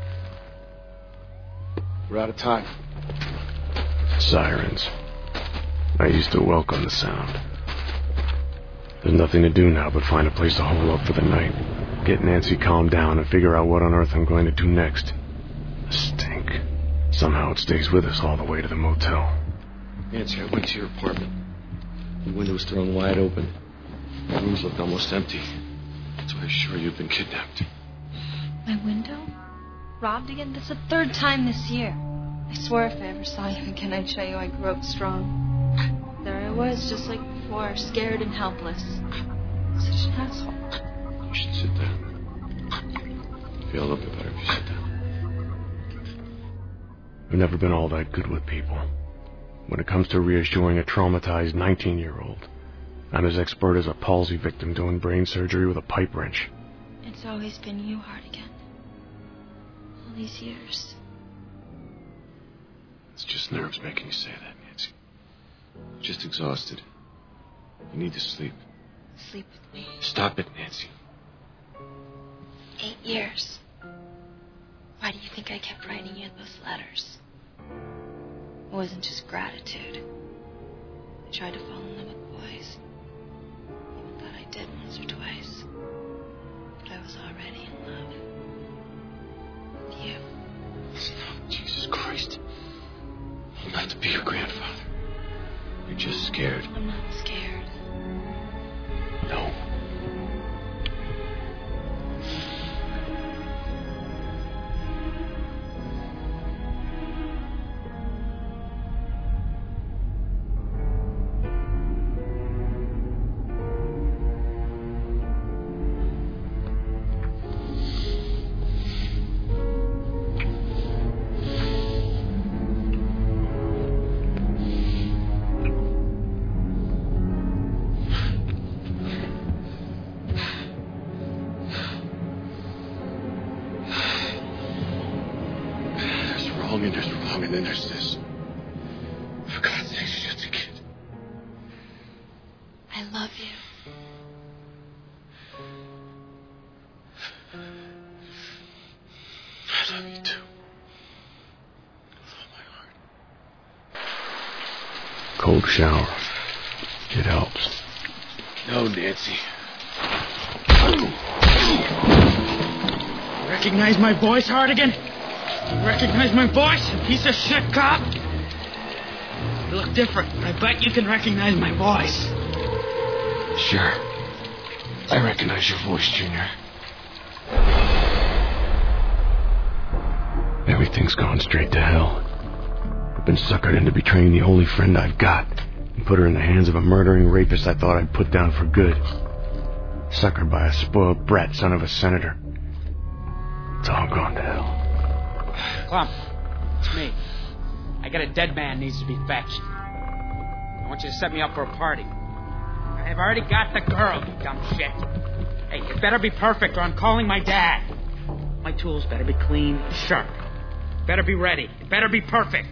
We're out of time. Sirens. I used to welcome the sound. There's nothing to do now but find a place to hole up for the night. Get Nancy calmed down and figure out what on earth I'm going to do next. The stink. Somehow it stays with us all the way to the motel. Nancy, I went to your apartment. The window was thrown wide open. The rooms looked almost empty. So I was sure you'd been kidnapped. My window? Robbed again? That's the third time this year. I swear if I ever saw you again, I'd show you I grew up strong. There I was, just like before, scared and helpless. Such an asshole. You should sit down. Feel a little bit better if you sit down. I've never been all that good with people. When it comes to reassuring a traumatized 19-year-old, I'm as expert as a palsy victim doing brain surgery with a pipe wrench. It's always been you, Hartigan. All these years. It's just nerves making you say that, Nancy. You're just exhausted. You need to sleep. Sleep with me. Stop it, Nancy. 8 years. Why do you think I kept writing you those letters? It wasn't just gratitude. I tried to fall in love with boys. Even thought I did once or twice. But I was already in love. With you. Oh, Jesus Christ. I'm about to be your grandfather. You're just scared. I'm not scared. No. And then there's this. For God's sake, she's just a kid. I love you. I love you too. With all my heart. Cold shower. It helps. No, Nancy. Recognize my voice, Hartigan? Recognize my voice, you piece of shit cop? You look different. I bet you can recognize my voice. Sure. I recognize your voice, Junior. Everything's gone straight to hell. I've been suckered into betraying the only friend I've got and put her in the hands of a murdering rapist I thought I'd put down for good. Suckered by a spoiled brat son of a senator. It's all gone to hell. Clump, it's me. I got a dead man needs to be fetched. I want you to set me up for a party. I've already got the girl, you dumb shit. Hey, it better be perfect or I'm calling my dad. My tools better be clean and sharp. Better be ready. It better be perfect.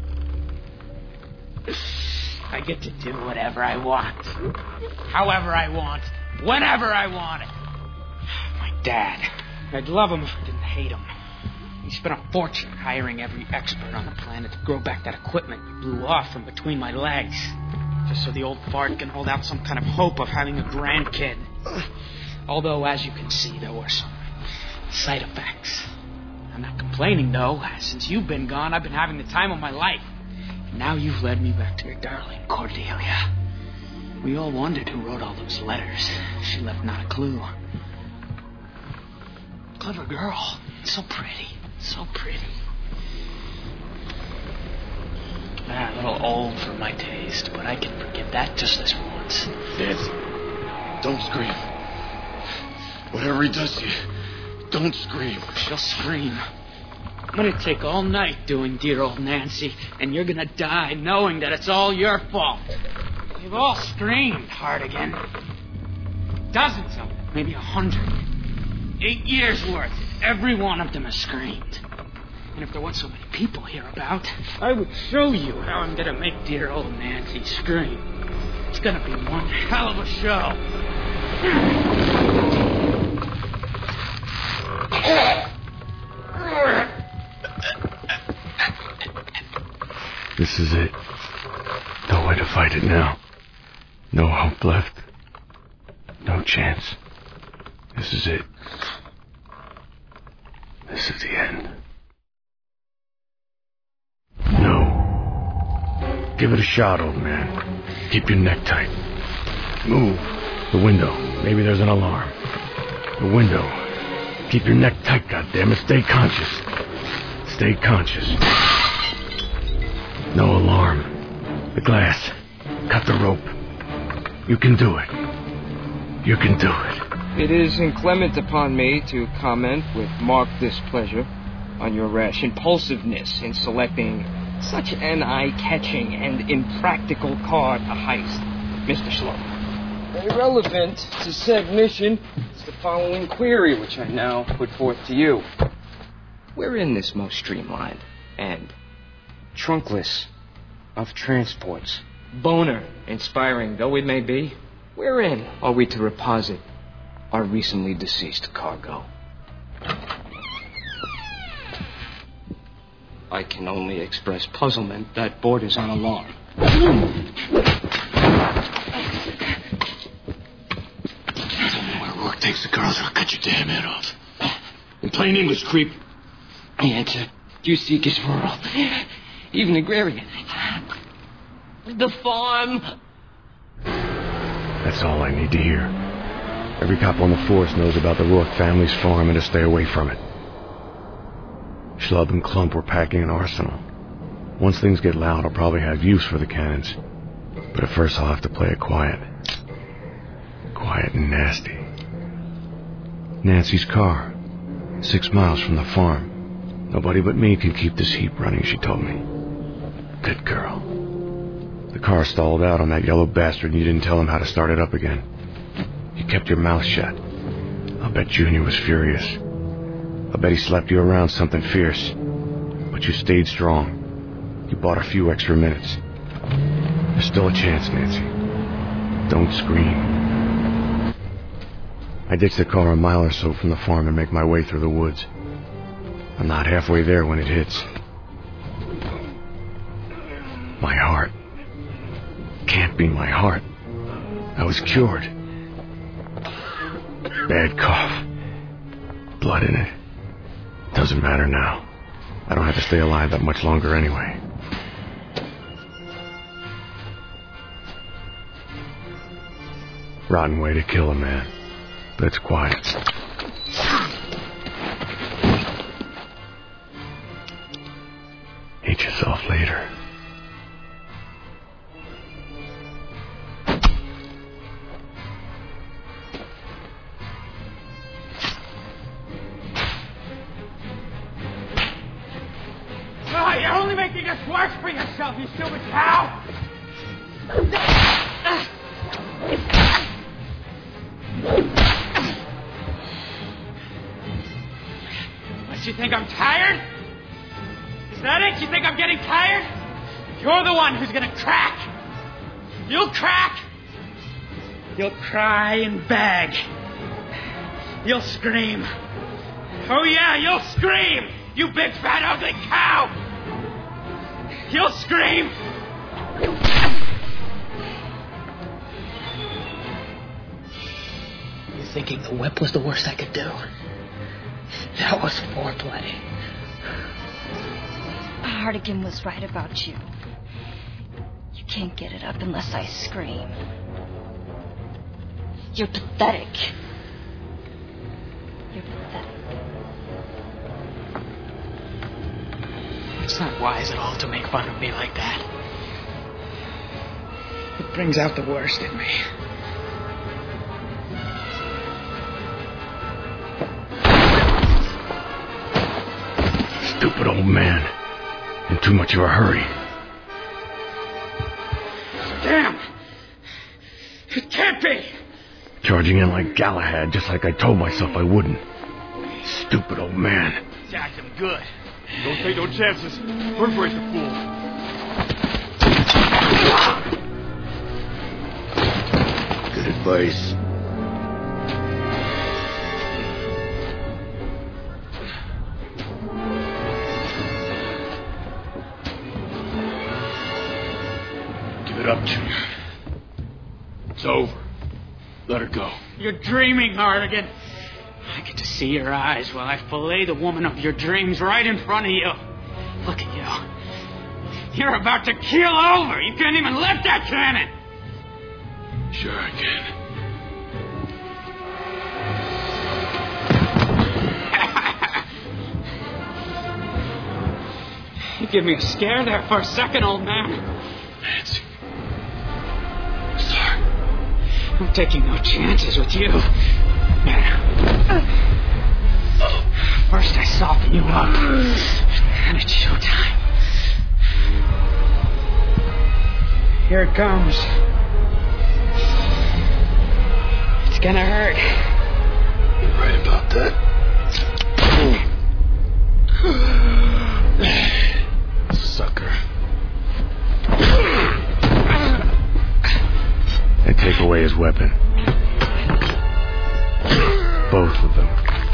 I get to do whatever I want. However I want. Whenever I want it. My dad. I'd love him if I didn't hate him. He spent a fortune hiring every expert on the planet to grow back that equipment you blew off from between my legs. Just so the old fart can hold out some kind of hope of having a grandkid. Although, as you can see, there were some side effects. I'm not complaining, though. Since you've been gone, I've been having the time of my life. And now you've led me back to your darling Cordelia. We all wondered who wrote all those letters. She left not a clue. Clever girl. So pretty. So pretty. A little old for my taste, but I can forget that just this once. Nancy, don't scream. Whatever he does to you, don't scream. She'll scream. I'm gonna take all night doing dear old Nancy, and you're gonna die knowing that it's all your fault. We've all screamed, Hartigan. Dozens of them, maybe 100. 8 years worth. Every one of them has screamed. And if there weren't so many people here about, I would show you how I'm gonna make dear old Nancy scream. It's gonna be one hell of a show. This is it. No way to fight it now. No hope left. No chance. This is it. This is the end. No. Give it a shot, old man. Keep your neck tight. Move. The window. Maybe there's an alarm. The window. Keep your neck tight, goddammit. Stay conscious. Stay conscious. No alarm. The glass. Cut the rope. You can do it. You can do it. It is inclement upon me to comment with marked displeasure on your rash impulsiveness in selecting such an eye-catching and impractical card to heist, Mr. Schlow. Irrelevant to said mission is the following query, which I now put forth to you. Wherein this most streamlined and trunkless of transports, boner-inspiring though it may be, wherein are we to deposit our recently deceased cargo? I can only express puzzlement that borders on alarm. Where Rourke takes the girls, I'll cut your damn head off. In plain English, creep. The answer you seek is rural, even agrarian. The farm. That's all I need to hear. Every cop on the force knows about the Rourke family's farm and to stay away from it. Schlub and Clump were packing an arsenal. Once things get loud, I'll probably have use for the cannons. But at first I'll have to play it quiet. Quiet and nasty. Nancy's car. 6 miles from the farm. Nobody but me can keep this heap running, she told me. Good girl. The car stalled out on that yellow bastard and you didn't tell him how to start it up again. You kept your mouth shut. I'll bet Junior was furious. I bet he slapped you around something fierce. But you stayed strong. You bought a few extra minutes. There's still a chance, Nancy. Don't scream. I ditch the car a mile or so from the farm and make my way through the woods. I'm not halfway there when it hits. My heart. Can't be my heart. I was cured. Bad cough. Blood in it. Doesn't matter now. I don't have to stay alive that much longer anyway. Rotten way to kill a man. But it's quiet. Hate yourself later. You're only making this worse for yourself, you stupid cow! What, you think I'm tired? Is that it? You think I'm getting tired? You're the one who's gonna crack. You'll crack. You'll cry and beg. You'll scream. Oh yeah, you'll scream! You big, fat, ugly cow! You'll scream! You thinking the whip was the worst I could do? That was foreplay. Hartigan was right about you. You can't get it up unless I scream. You're pathetic. You're pathetic. It's not wise at all to make fun of me like that. It brings out the worst in me. Stupid old man. In too much of a hurry. Damn! It can't be! Charging in like Galahad, just like I told myself I wouldn't. Stupid old man. He's acting good. Don't take no chances. Perforate's a fool. Good advice. Give it up, Junior. It's over. Let her go. You're dreaming, Hartigan. I get to see your eyes while I fillet the woman of your dreams right in front of you. Look at you. You're about to keel over. You can't even lift that cannon. Sure I can. You give me a scare there for a second, old man. Nancy. I'm taking no chances with you. First I soften you up, and it's showtime. Here it comes. It's gonna hurt. You're right about that. Sucker. And take away his weapon. Both of them.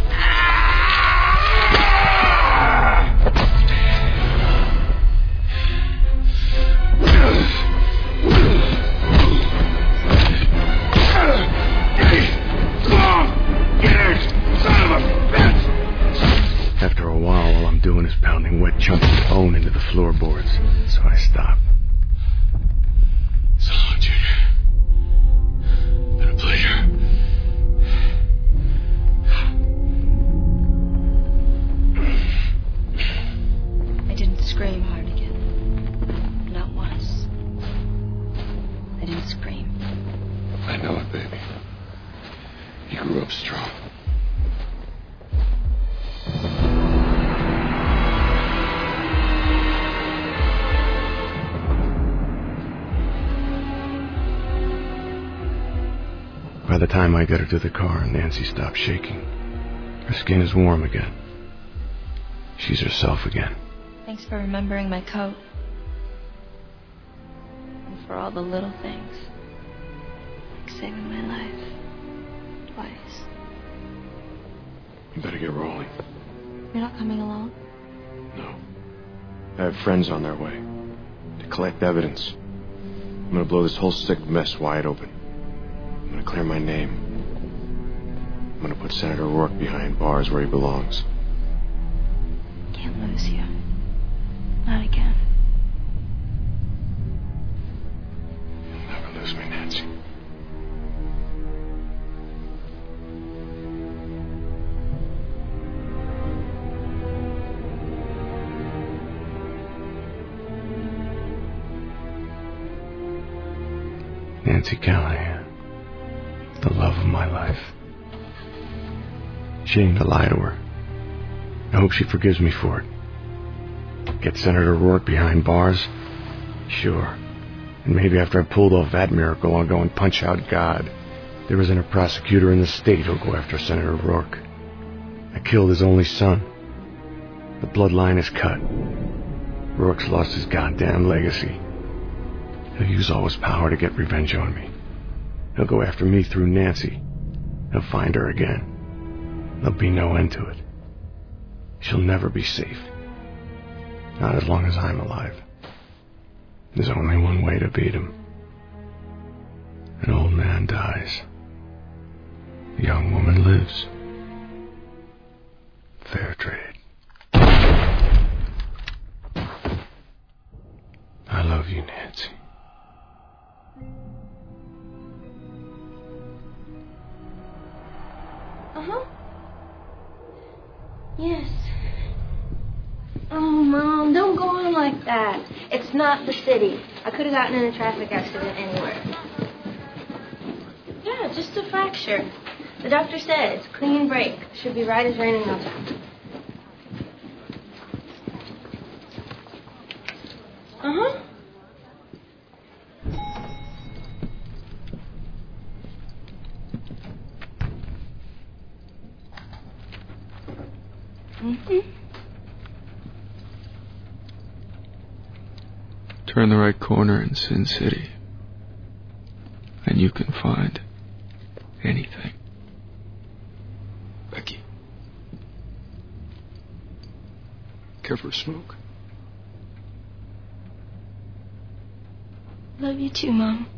After a while, all I'm doing is pounding wet chunks of bone into the floorboards, so I stop. So long, Junior. Been a pleasure. I didn't scream, Hartigan. Not once. I didn't scream. I know it, baby. You grew up strong. By the time I get her to the car, Nancy stops shaking. Her skin is warm again. She's herself again. Thanks for remembering my coat. And for all the little things. Like saving my life. Twice. You better get rolling. You're not coming along? No. I have friends on their way. To collect evidence. I'm gonna blow this whole sick mess wide open. I'm gonna clear my name. I'm gonna put Senator Rourke behind bars where he belongs. Can't lose you. Not again. You'll never lose me, Nancy. Nancy Callahan. The love of my life. Shame to lie to her. I hope she forgives me for it. Get Senator Rourke behind bars? Sure. And maybe after I pulled off that miracle, I'll go and punch out God. There isn't a prosecutor in the state who'll go after Senator Rourke. I killed his only son. The bloodline is cut. Rourke's lost his goddamn legacy. He'll use all his power to get revenge on me. He'll go after me through Nancy. He'll find her again. There'll be no end to it. She'll never be safe. Not as long as I'm alive. There's only one way to beat him. An old man dies. A young woman lives. Fair trade. I love you, Nancy. Uh-huh. Yes. Oh, Mom, don't go on like that. It's not the city. I could have gotten in a traffic accident anywhere. Yeah, just a fracture. The doctor said it's clean break. Should be right as rain in no time. Uh-huh. Mm-hmm. Turn the right corner in Sin City, and you can find anything. Becky. Care for a smoke? Love you too, Mom.